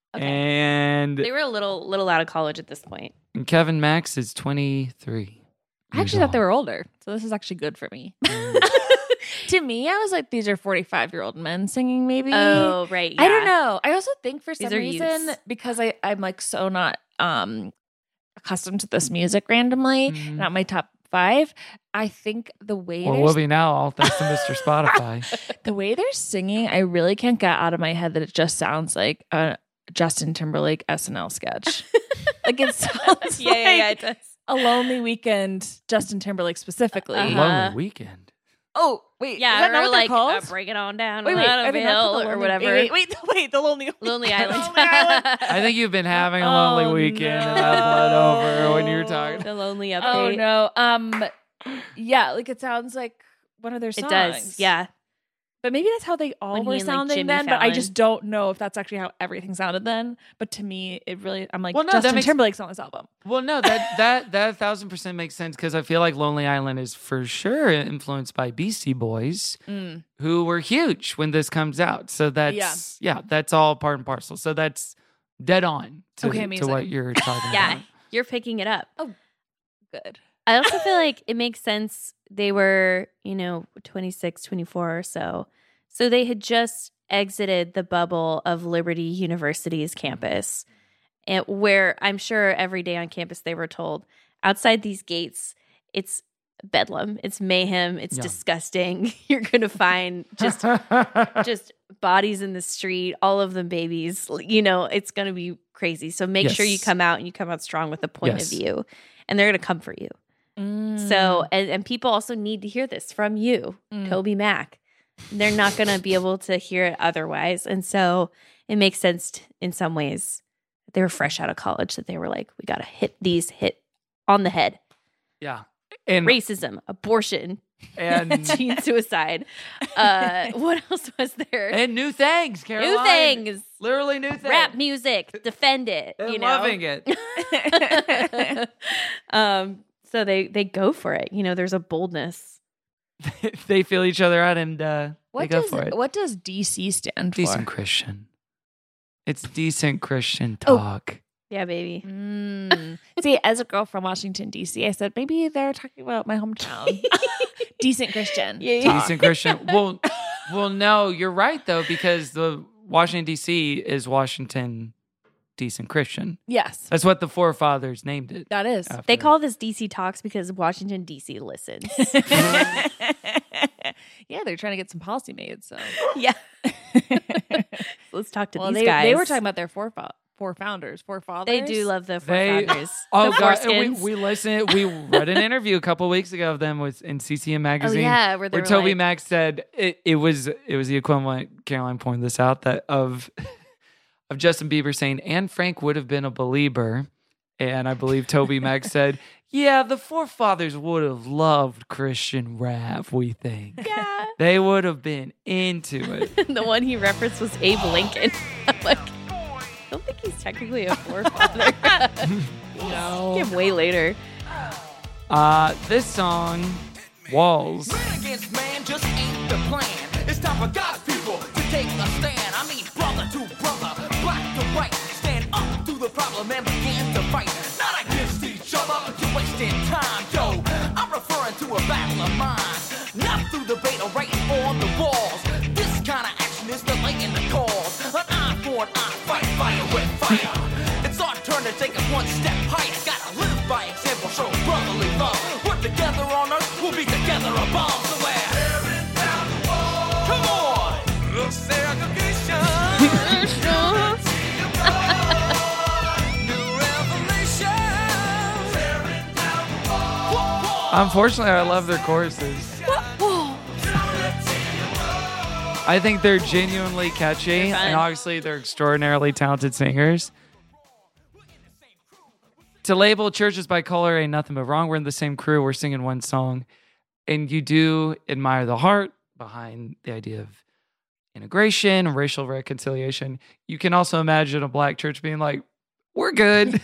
And, They were a little little out of college at this point. and Kevin Max is twenty-three. I actually thought they were older, so this is actually good for me. To me, I was like, these are forty-five-year-old men singing, maybe. Oh, right. I don't yeah. know. I also think for some These are reason, youths. because I, I'm like so not um accustomed to this music randomly, Mhm. not my top five, I think the way Well, they're we'll be now, all thanks to Mister Spotify. the way they're singing, I really can't get out of my head that it just sounds like a Justin Timberlake S N L sketch. Like it sounds Yeah, like yeah, yeah, it does. a Lonely Weekend, Justin Timberlake specifically. Uh-huh. Lonely Weekend. Oh, wait. Yeah, is that or not what like they're uh, called? break it on down Wait, a wait, lot are of they not hill called the or Lonely- whatever. Wait, wait, wait, wait, the Lonely Lonely Island. Lonely Island. I think you've been having a lonely Oh, weekend no. and that bled over when you were talking. The lonely Oh update. no. Um yeah, like it sounds like one of their songs. It does. Yeah. But maybe that's how they all When he were and, like, sounding Jimmy then, but I Fallon. just don't know if that's actually how everything sounded then. But to me, it really I'm like Well, no, that Justin makes- Timberlake's on this album. Well, no, that that that a thousand percent makes sense because I feel like Lonely Island is for sure influenced by Beastie Boys, Mm. who were huge when this comes out. So that's yeah, that's all part and parcel. So that's dead on to, Okay, to amazing. what you're talking Yeah. about. You're picking it up. Oh, good. I also feel like it makes sense. They were, you know, twenty-six, twenty-four or so. So they had just exited the bubble of Liberty University's campus, and where I'm sure every day on campus they were told, outside these gates, it's bedlam, it's mayhem, it's Yeah. disgusting. You're going to find just just bodies in the street, all of them babies. You know, it's going to be crazy. So make sure you Yes. come out and you come out strong with a point Yes. of view, and they're going to come for you. So, and, and people also need to hear this from you, Mm. Toby Mac. They're not going to be able to hear it otherwise. And so it makes sense t- in some ways. They were fresh out of college that they were like, we got to hit these hit on the head. Yeah. And Racism, abortion, and teen suicide. Uh, what else was there? and new things, Caroline. New things. Literally new things. Rap music, defend it. And you know? loving it. um, so they they go for it. You know, there's a boldness. They feel each other out and uh, they What go does for it. what does D C stand for? Decent Christian. It's decent Christian Oh. talk. Yeah, baby. Mm. See, as a girl from Washington, D C, I said maybe they're talking about my hometown. Decent Christian. Yeah, yeah. Decent Christian. Well, well, no, you're right though because the Washington D C is Washington Decent Christian. Yes, That's what the forefathers named it. that is. after. They call this D C Talks because Washington, D C listens. Yeah, they're trying to get some policy made. So yeah. Let's talk to well, these they, guys. they were talking about their forefa- four founders, forefathers. They do love the They- forefathers. Oh the god, we, foreskins. we listened. We read an interview a couple weeks ago of them with in C C M Oh, magazine. yeah, where, they where were Toby like, Mac said it, it was it was the equivalent. Caroline pointed this out that of of Justin Bieber saying, "And Frank would have been a believer," and I believe Toby Mac said, "Yeah, the forefathers would have loved Christian rap. We think, yeah. they would have been into it." The one he referenced was Abe Lincoln. I'm like, I don't think he's technically a forefather. No. Came way later. Uh, this song, Walls. Man against man just ain't the plan. It's It's time for God's people to take a stand. I mean, brother to brother, black to white. Stand up to the problem and begin to fight. Not against each other, you're wasting time, yo. I'm referring to a battle of minds. Not through debate or writing on the walls. This kind of action is delaying the cause. An eye for an eye, fight fire with fire. It's our turn to take it one step higher. Gotta live by example, show brotherly love. Work together on earth, we'll be together above. So we're tearing down the wall. Come on, look, segregation. New revelation. Tearing down the wall. Unfortunately, I love their choruses. I think they're genuinely catchy, and obviously they're extraordinarily talented singers. To label Churches by Color ain't nothing but wrong. We're in the same crew. We're singing one song. And you do admire the heart behind the idea of integration and racial reconciliation. You can also imagine a black church being like, we're good.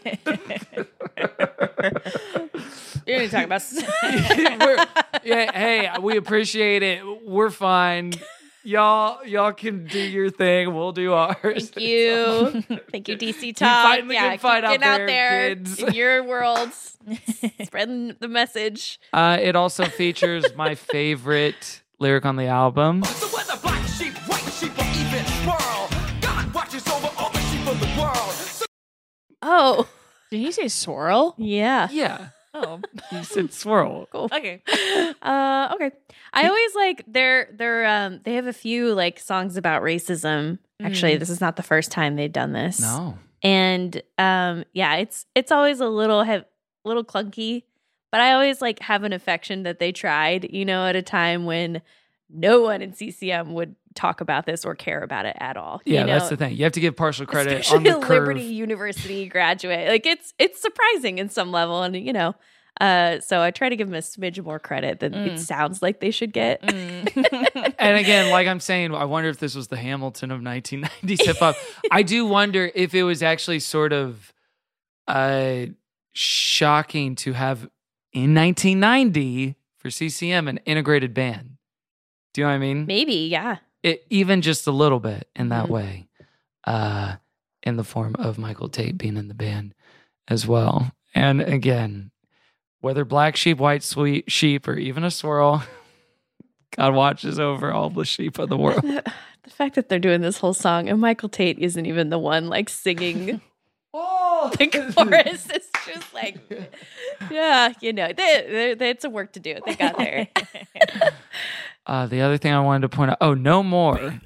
You're going to talk about... We're, yeah, hey, we appreciate it. We're fine. Y'all, y'all can do your thing. We'll do ours. Thank you. Thank you, D C Talk. Keep fighting the yeah, good fight keep out getting there, out there kids. in your worlds, spreading the message. Uh, it also features my favorite lyric on the album. So whether black sheep, white sheep, or even swirl, God watches over all the sheep of the world. So Oh. Did you say swirl? Yeah. Yeah. Oh. You said swirl. Cool. Okay. Uh, okay. I always like they're they're um they have a few like songs about racism. Actually, Mm. this is not the first time they've done this. No. And um yeah, it's it's always a little have little clunky, but I always like have an affection that they tried, you know, at a time when no one in C C M would talk about this or care about it at all. Yeah, you know? that's the thing. You have to give partial credit Especially on the a curve. Liberty University graduate. Like it's it's surprising in some level, and you know, uh, so I try to give them a smidge more credit than Mm. it sounds like they should get. Mm. And again, like I'm saying, I wonder if this was the Hamilton of nineteen nineties hip hop. I do wonder if it was actually sort of uh, shocking to have in nineteen ninety for C C M an integrated band. Do you know what I mean? Maybe, yeah. It, even just a little bit in that Mhm. way, uh, in the form of Michael Tate being in the band as well. And again, whether black sheep, white sweet sheep, or even a swirl, God watches over all the sheep of the world. The fact that they're doing this whole song and Michael Tate isn't even the one like singing oh! the chorus. It's just like, yeah, you know, they, they, they had some work to do. They got there. Uh, the other thing I wanted to point out, oh, No More.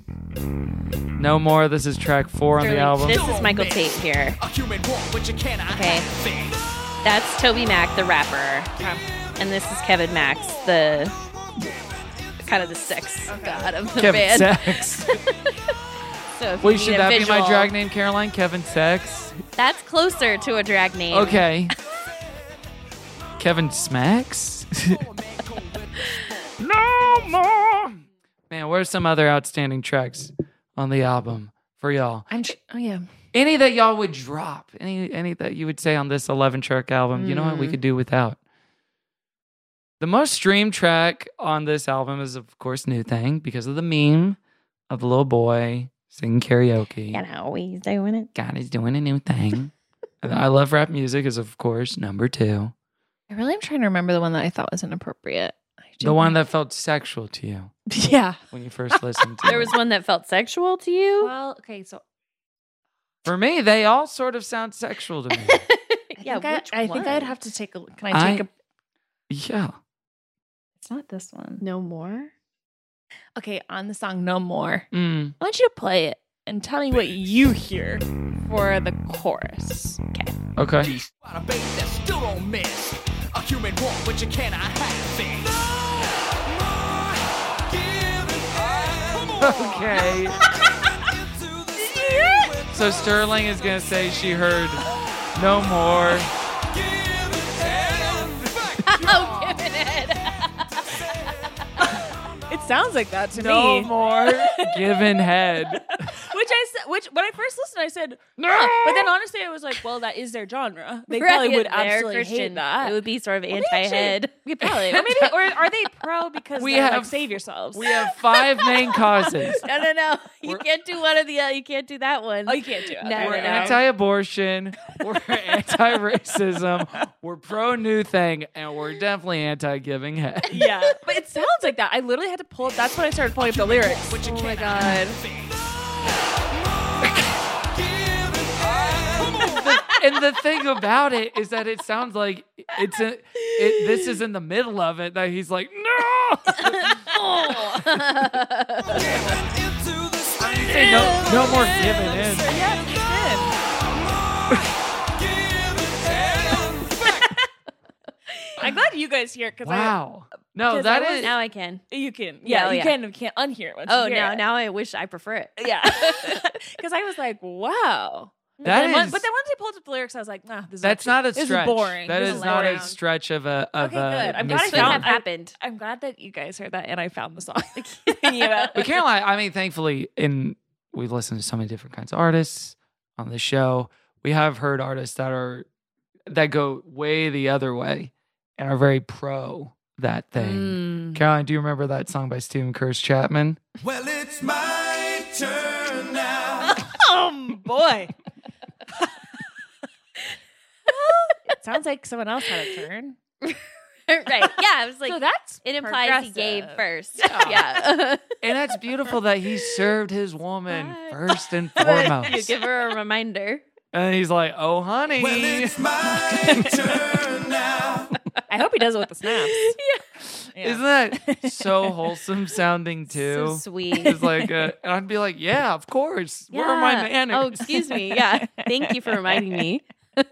No More, this is track four on the Sterling, album. This is Michael Tate here. a human warm, but you cannot Okay. have things. That's Toby Mac, the rapper. And this is Kevin Max, the kind of the sex god of the Kevin band. Sex. So if Wait, you should need a that be my visual- drag name, Caroline? Kevin Sex? That's closer to a drag name. Okay. Kevin Smacks? No more. Man, what are some other outstanding tracks on the album for y'all? I'm tr- oh yeah. Any that y'all would drop? Any any that you would say on this eleven track album? You know what we Mm. could do without? The most streamed track on this album is, of course, New Thing because of the meme of the little boy singing karaoke. And how he's doing it. God is doing a new thing. And I Love Rap Music is, of course, number two. I really am trying to remember the one that I thought was inappropriate. I The one that felt sexual to you Yeah. when you first listened to There it. was one that felt sexual to you? Well, okay, so For me, they all sort of sound sexual to me. Yeah, I think, which I, I think I'd one? have to take a. Can I take I- a? Yeah. It's not this one. No more? Okay, on the song "No More," Mm. I want you to play it and tell me what you hear for the chorus. Okay. Okay. About a baby that still don't miss. A human warm, but you cannot have things. Okay. So Sterling is going to say she heard no more. Oh, giving it. It sounds like that to No me. more given head. Which I said, which when I first listened, I said no. Huh. But then honestly, I was like, well, that is their genre. They Right, probably would they're absolutely Christian. hate that. It would be sort of Well, maybe anti-head. actually- Yeah, probably. Or maybe, or are they pro because We they're have- like save yourselves? We have five main causes. No, no, no. You can't do one of the. Uh, you can't do that one. Oh, you can't do it. No, Okay. We're no, no. anti-abortion. We're anti-racism. We're pro-new thing, and we're definitely anti-giving head. Yeah, but it sounds like that. I literally had to pull up. That's when I started pulling up the lyrics. Oh my god. And the thing about it is that it sounds like it's a, it, this is in the middle of it that he's like, no. I didn't say no, no more giving in. I'm glad you guys hear it because Wow. No, 'cause that I was- is Now I can. you can Yeah, yeah, oh, you yeah. can you can't unhear it. Once Oh, you hear now it. now I wish I prefer it. Yeah, because I was like, wow. That but, then, is- but then once I pulled up the lyrics, I was like, nah, this is that's actually- not a this stretch. is boring. That This is not boring. a stretch of a of Okay, a good. I'm glad I misfit. Could have found. I, happened. I'm glad that you guys heard that and I found the song. yeah. But Caroline, I mean, thankfully, in we've listened to so many different kinds of artists on the show. We have heard artists that are that go way the other way and are very pro that thing. Mm. Caroline, do you remember that song by Stephen Curtis Chapman? Well, it's my turn now. Oh boy. It sounds like someone else had a turn. Right. Yeah, I was like, So that's it implies he gave progressive. first. Yeah. And that's beautiful that he served his woman Right. first and you foremost. give her a reminder. And he's like, oh, honey. Well, it's my turn now. I hope he does it with the snaps. Yeah. Isn't that so wholesome sounding too? So sweet. It's like, uh, and I'd be like, yeah, of course. Where are my Yeah. manners? Oh, excuse me. Yeah. Thank you for reminding me.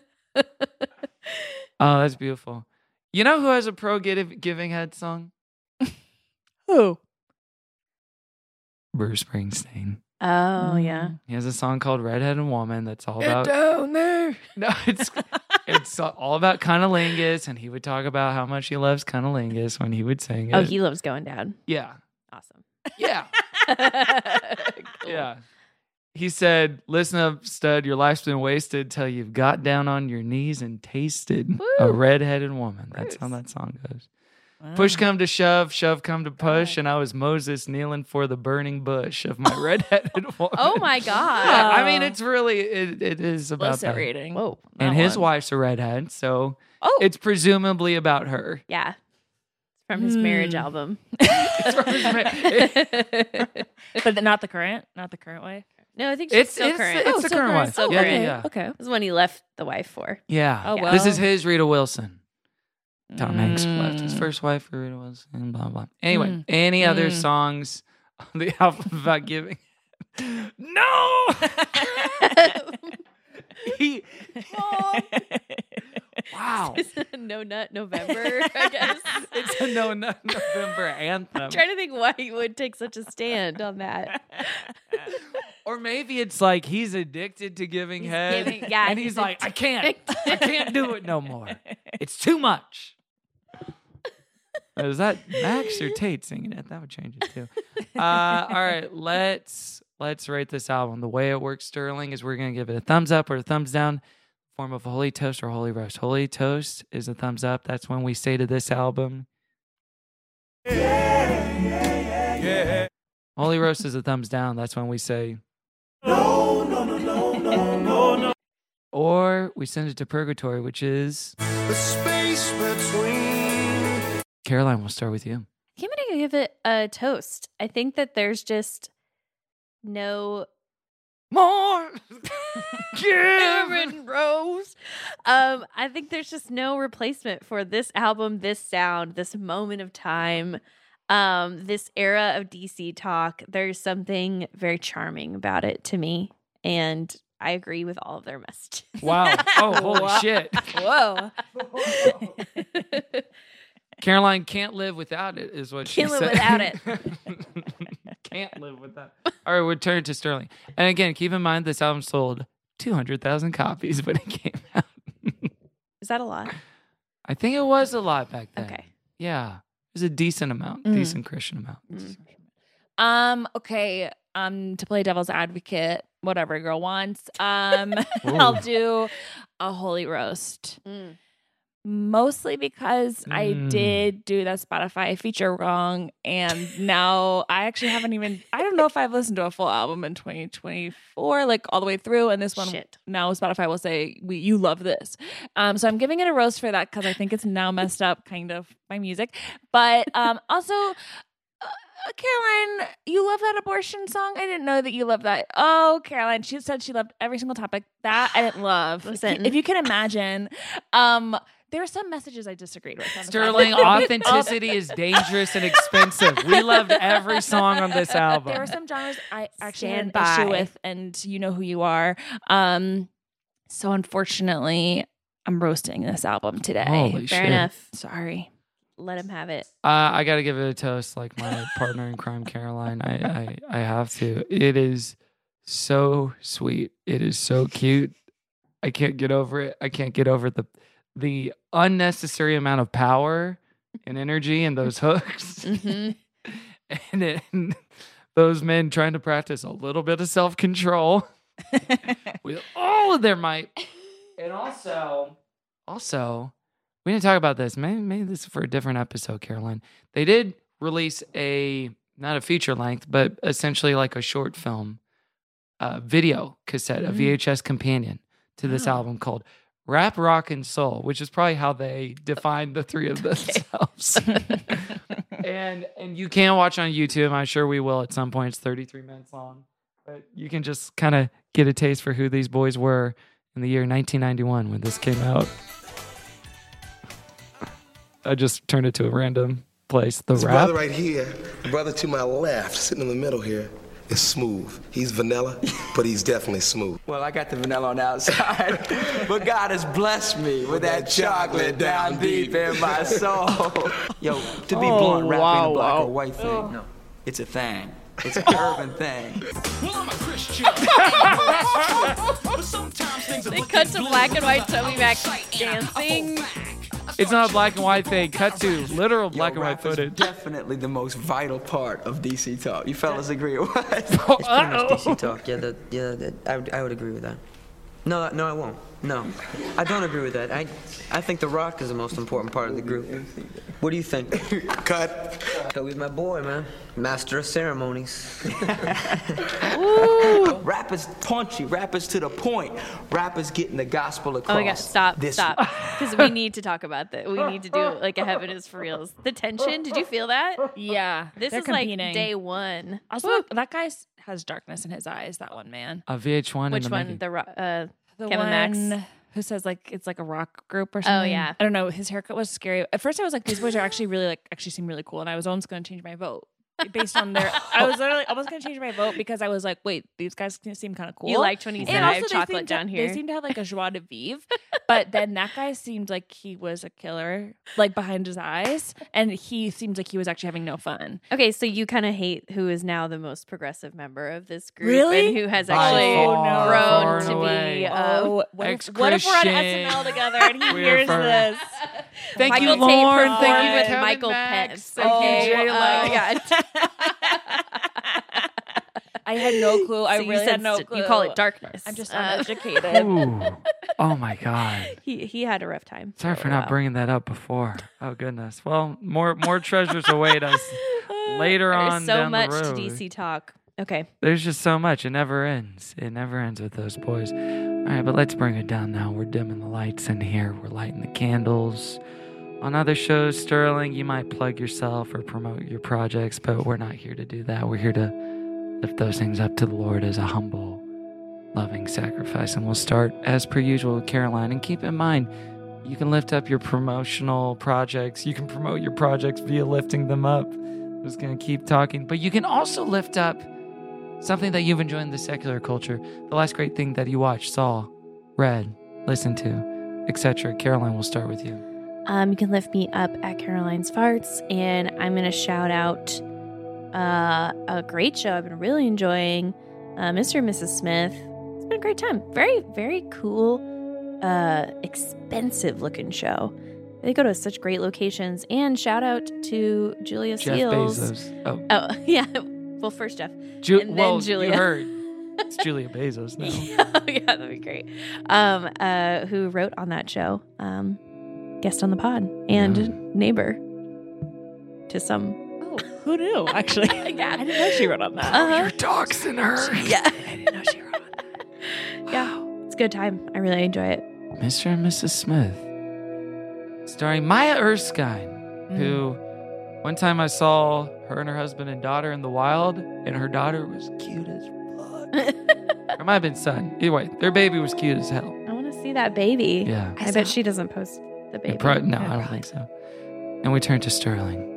Oh, that's beautiful. You know who has a pro give, giving head song? Who? Bruce Springsteen. Oh, yeah. He has a song called Redheaded Woman that's all about Down there. No, it's it's all about cunnilingus, and he would talk about how much he loves cunnilingus when he would sing it. Oh, he loves going down. yeah. Awesome. Yeah. Cool. Yeah. He said, listen up, stud, your life's been wasted till you've got down on your knees and tasted a Woo. redheaded woman. That's how that song goes. Push come to shove, shove come to push, and I was Moses kneeling for the burning bush of my redheaded woman. Oh, my God. Yeah, I mean, it's really, it, it is about Explicit that. rating. Whoa. And That his one. wife's a redhead, so Oh. it's presumably about her. Yeah. From his marriage Hmm. album. It's from his ma- But not the current, not the current wife. No, I think she's It's still it's, current. it's Oh, the still current current. wife. Still yeah, current. yeah, yeah. Okay. This is when he left the wife for. Yeah. Oh, This is well. his Rita Wilson. Tom Hanks left his Mm. first wife for Rita Wilson, blah, blah. Anyway, Mm. any other Mm. songs on the album about giving? No! he, wow. It's a No Nut November, I guess. It's a no, no November anthem. I'm trying to think why he would take such a stand on that. Or maybe it's like he's addicted to giving He's head. giving- yeah, and he's, he's like, I can't. I can't do it no more. It's too much. Is that Max or Tate singing it? That would change it too. Uh, all right, let's let's rate this album. The way it works, Sterling, is we're gonna give it a thumbs up or a thumbs down, in the form of a holy toast or holy roast. Holy toast is a thumbs up. That's when we say to this album. Holy roast is a thumbs down. That's when we say. No, no, no, no, no, no, no. Or we send it to purgatory, which is. The space between. Caroline, we'll start with you. I'm going to give it a toast. I think that there's just no more Aaron Rose. Um, I think there's just no replacement for this album, this sound, this moment of time, um, this era of D C talk. There's something very charming about it to me, and I agree with all of their messages. Wow. Oh, holy Wow. shit. Whoa. Caroline can't live without it, is what she Can't live said. without it. Can't live without it. All right, we'll turn to Sterling. And again, keep in mind this album sold two hundred thousand copies when it came out. Is that a lot? I think it was a lot back then. Okay. Yeah. It was a decent amount, decent Christian amount. Um, okay. Um, to play devil's advocate, whatever a girl wants. Um, I'll do a holy roast. Mm. Mostly because Mm. I did do that Spotify feature wrong. And now I actually haven't even, I don't know if I've listened to a full album in twenty twenty-four, like all the way through. And this one, Shit. now Spotify will say, we, you love this. Um, so I'm giving it a roast for that because I think it's now messed up kind of my music. But um, also, uh, Caroline, you love that abortion song? I didn't know that you loved that. Oh, Caroline, she said she loved every single topic. That I didn't love. Listen. If you can imagine, um, there were some messages I disagreed with. on the Sterling, song. authenticity is dangerous and expensive. We loved every song on this album. There were some genres I actually Stand had an issue by. with, and you know who you are. Um, so unfortunately, I'm roasting this album today. Holy Fair shit. enough. Sorry. Let him have it. Uh, I got to give it a toast, like my partner in crime, Caroline. I, I, I have to. It is so sweet. It is so cute. I can't get over it. I can't get over the the unnecessary amount of power and energy in those hooks, Mhm. and, it, and those men trying to practice a little bit of self control with all of their might, and also, also. We didn't talk about this. Maybe, maybe this is for a different episode, Caroline. They did release a, not a feature length, but essentially like a short film uh, video cassette, a V H S companion to this album called Rap, Rock, and Soul, which is probably how they defined the three of themselves. and and you can watch on YouTube. I'm sure we will at some point. It's thirty-three minutes long. But you can just kind of get a taste for who these boys were in the year nineteen ninety-one when this came out. I just turned it to a random place. The This rap. brother right here, the brother to my left, sitting in the middle here, is smooth. He's vanilla, but he's definitely smooth. Well, I got the vanilla on the outside, but God has blessed me with that chocolate down deep in my soul. Yo, to be Oh, blunt, rap wow, ain't a black wow. or white thing. Oh. No, it's a thing. It's an urban thing. Well, I'm a Christian. But sometimes things are They looking cut to blue. black and white Toby Mac dancing. It's not a black and white thing. Cut to literal black Yo, and white rap is footage. definitely the most vital part of D C Talk. You fellas agree or what? It's pretty much D C Talk. Yeah, the, yeah, the, I, would, I would agree with that. No, no, I won't. No, I don't agree with that. I, I think The Rock is the most important part of the group. What do you think? Cut. Toby's my boy, man. Master of ceremonies. Ooh. Rap is punchy. Rap is to the point. Rap is getting the gospel across. Oh my gosh, stop, this stop. Because we need to talk about that. We need to do like a Heaven is for Reals. The tension, did you feel that? Yeah. This they're is competing. like day one. Also, that guy has darkness in his eyes, that one man. A V H one. Which in the one? making. The, ro- uh, The Kevin one Max? who says like it's like a rock group or something. Oh, yeah. I don't know. His haircut was scary. At first I was like, these boys are actually really like actually seem really cool. And I was almost gonna change my vote. Based on their I was literally almost gonna change my vote because I was like, wait, these guys seem kind of cool. You liked when he And said, also I have they chocolate seemed to- down here. They seemed to have like a joie de vivre. But then that guy seemed like he was a killer, like behind his eyes. And he seemed like he was actually having no fun. Okay, so you kind of hate who is now the most progressive member of this group. Really? And who has By actually far, grown far to and away. be. Uh, Oh, what if, what if we're on S N L together and he We hears affirm. this? Thank Michael you, Tate Lauren. Thank performed you, with Kevin Michael Max. Pence. Thank Okay, you, J-Lo. uh, yeah. I had no clue. I So you really said had no st- clue. you call it darkness. I'm just Uh, uneducated. Ooh. Oh my God. he he had a rough time. Sorry for for a not while. bringing that up before. Oh goodness. Well, more more treasures await us later There's on so down much the road. to D C talk. Okay. There's just so much. It never ends. It never ends with those boys. All right, but let's bring it down now. We're dimming the lights in here. We're lighting the candles. On other shows, Sterling, you might plug yourself or promote your projects, but we're not here to do that. We're here to lift those things up to the Lord as a humble, loving sacrifice. And we'll start, as per usual, with Caroline. And keep in mind, you can lift up your promotional projects. You can promote your projects via lifting them up. I'm just going to keep talking. But you can also lift up something that you've enjoyed in the secular culture. The last great thing that you watched, saw, read, listened to, et cetera. Caroline, we'll start with you. Um, you can lift me up at Caroline's Farts, and I'm going to shout out uh, a great show I've been really enjoying, uh, Mister and Missus Smith. It's been a great time. Very, very cool, uh, expensive looking show. They go to such great locations. And shout out to Julia Jeff Seals. Bezos. Oh. Oh, yeah. Well, first Jeff. Ju- and then well, Julia. you heard. It's Julia Bezos now. Yeah, that'd be great. Um, uh, who wrote on that show? Um, guest on the pod and Yeah. neighbor to some. Oh, who knew? Actually, Yeah. I didn't know she wrote on that. Uh-huh. You're doxing her. Yeah, I didn't know she wrote on that. yeah, it's a good time. I really enjoy it. Mister and Missus Smith. Starring Maya Erskine, who one time I saw her and her husband and daughter in the wild, and her daughter was cute as fuck. Or might have been son. Either way, their baby was cute as hell. I want to see that baby. Yeah. I, bet she doesn't post the baby. Pro- no, I don't think so. And we turned to Sterling.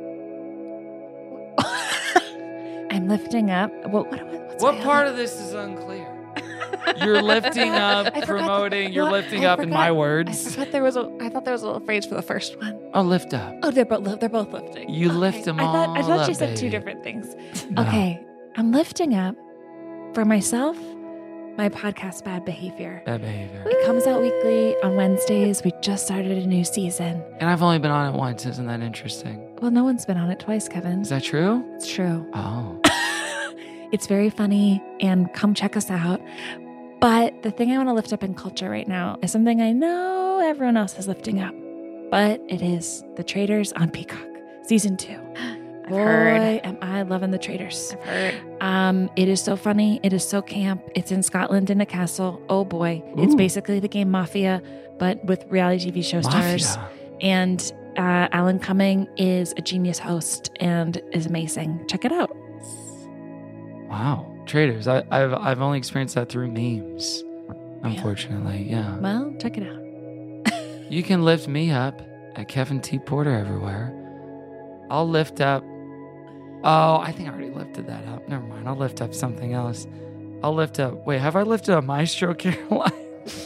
I'm lifting up. What? What? What's What my part other- of this is unclear? You're lifting up, I forgot promoting, the- you're what? lifting I up in forgot- my I words. thought there was a. I thought there was a little phrase for the first one. Oh, lift up. Oh, they're both. They're both lifting. You lift them I all thought. I thought up, she said two baby. different things. No. Okay, I'm lifting up for myself. My podcast, Bad Behavior. Bad behavior. It comes out weekly on Wednesdays. We just started a new season. And I've only been on it once. Isn't that interesting? Well, no one's been on it twice, Kevin. Is that true? It's true. Oh. It's very funny, and come check us out. But the thing I want to lift up in culture right now is something I know everyone else is lifting up, but it is The Traitors on Peacock, season two. I've Boy, heard. am I loving The Traitors. I've heard. Um, it is so funny. It is so camp. It's in Scotland in a castle. Oh boy. It's Ooh. basically the game Mafia, but with reality T V show stars. Mafia. And uh, Alan Cumming is a genius host and is amazing. Check it out. Wow. Traders. I, I've I've only experienced that through memes. Unfortunately, yeah. Well, check it out. You can lift me up at Kevin T. Porter everywhere. I'll lift up. Oh, I think I already lifted that up. Never mind. I'll lift up something else. I'll lift up. Wait, have I lifted up Maestro Caroline?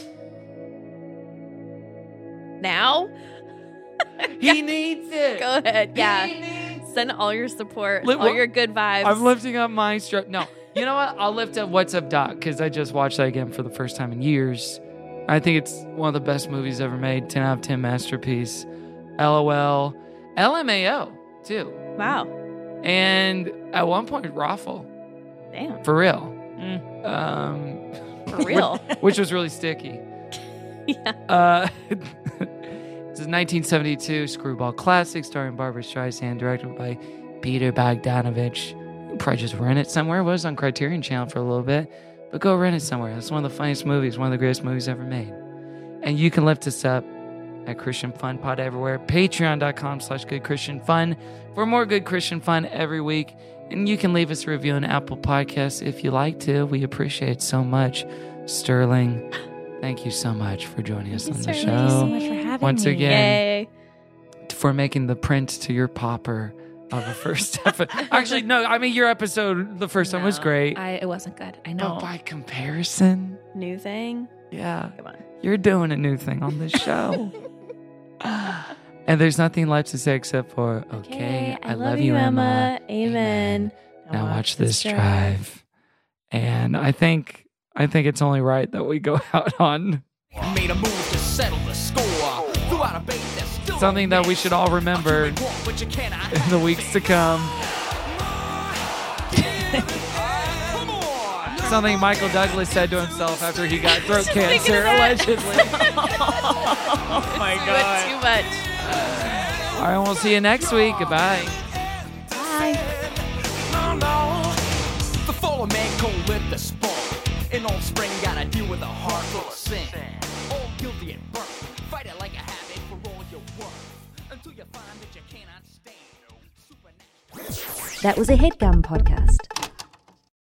Now? He needs it. Go ahead. Yeah. Send all your support, Li- all well, your good vibes. I'm lifting up Maestro. No, you know what? I'll lift up What's Up Doc because I just watched that again for the first time in years. I think it's one of the best movies ever made. ten out of ten masterpiece. LOL. L M A O, too. Wow. And at one point, Raffle. Damn. For real. Mm. Um, For real. which, which was really sticky. Yeah. Uh, this is nineteen seventy-two screwball classic starring Barbara Streisand, directed by Peter Bogdanovich. You probably just rent it somewhere. It was on Criterion Channel for a little bit, but go rent it somewhere. It's one of the funniest movies, one of the greatest movies ever made. And you can lift us up at Christian Fun Pod everywhere. Patreon.com slash Good Christian Fun for more Good Christian Fun every week. And you can leave us a review on Apple Podcasts if you like to. We appreciate it so much. Sterling, thank you so much for joining us on the Thank show. you so much for having Once me. again, Yay. for making the print to your popper of the first episode. Actually, no, I mean, your episode the first time was great. I, it wasn't good. I know. But by comparison, New thing? yeah, Come on. you're doing a new thing on this show. And there's nothing left to say except for, okay, I, love, you, Emma. Amen. Now watch this drive. And I think I think it's only right that we go out on Made a move to settle the score. Threw out a bait that's still something that we should all remember but you cannot. in the weeks to come. Something Michael Douglas said to himself after he got throat cancer, allegedly. Oh my God. Too much. All right, we'll see you next week. Goodbye. Bye. No, no. The fallen man cold with the spark. In old spring, gotta deal with a heart full of sin. All guilty and burnt. Fight it like a habit for all your worth. Until you find that you cannot stand. That was a HeadGum podcast.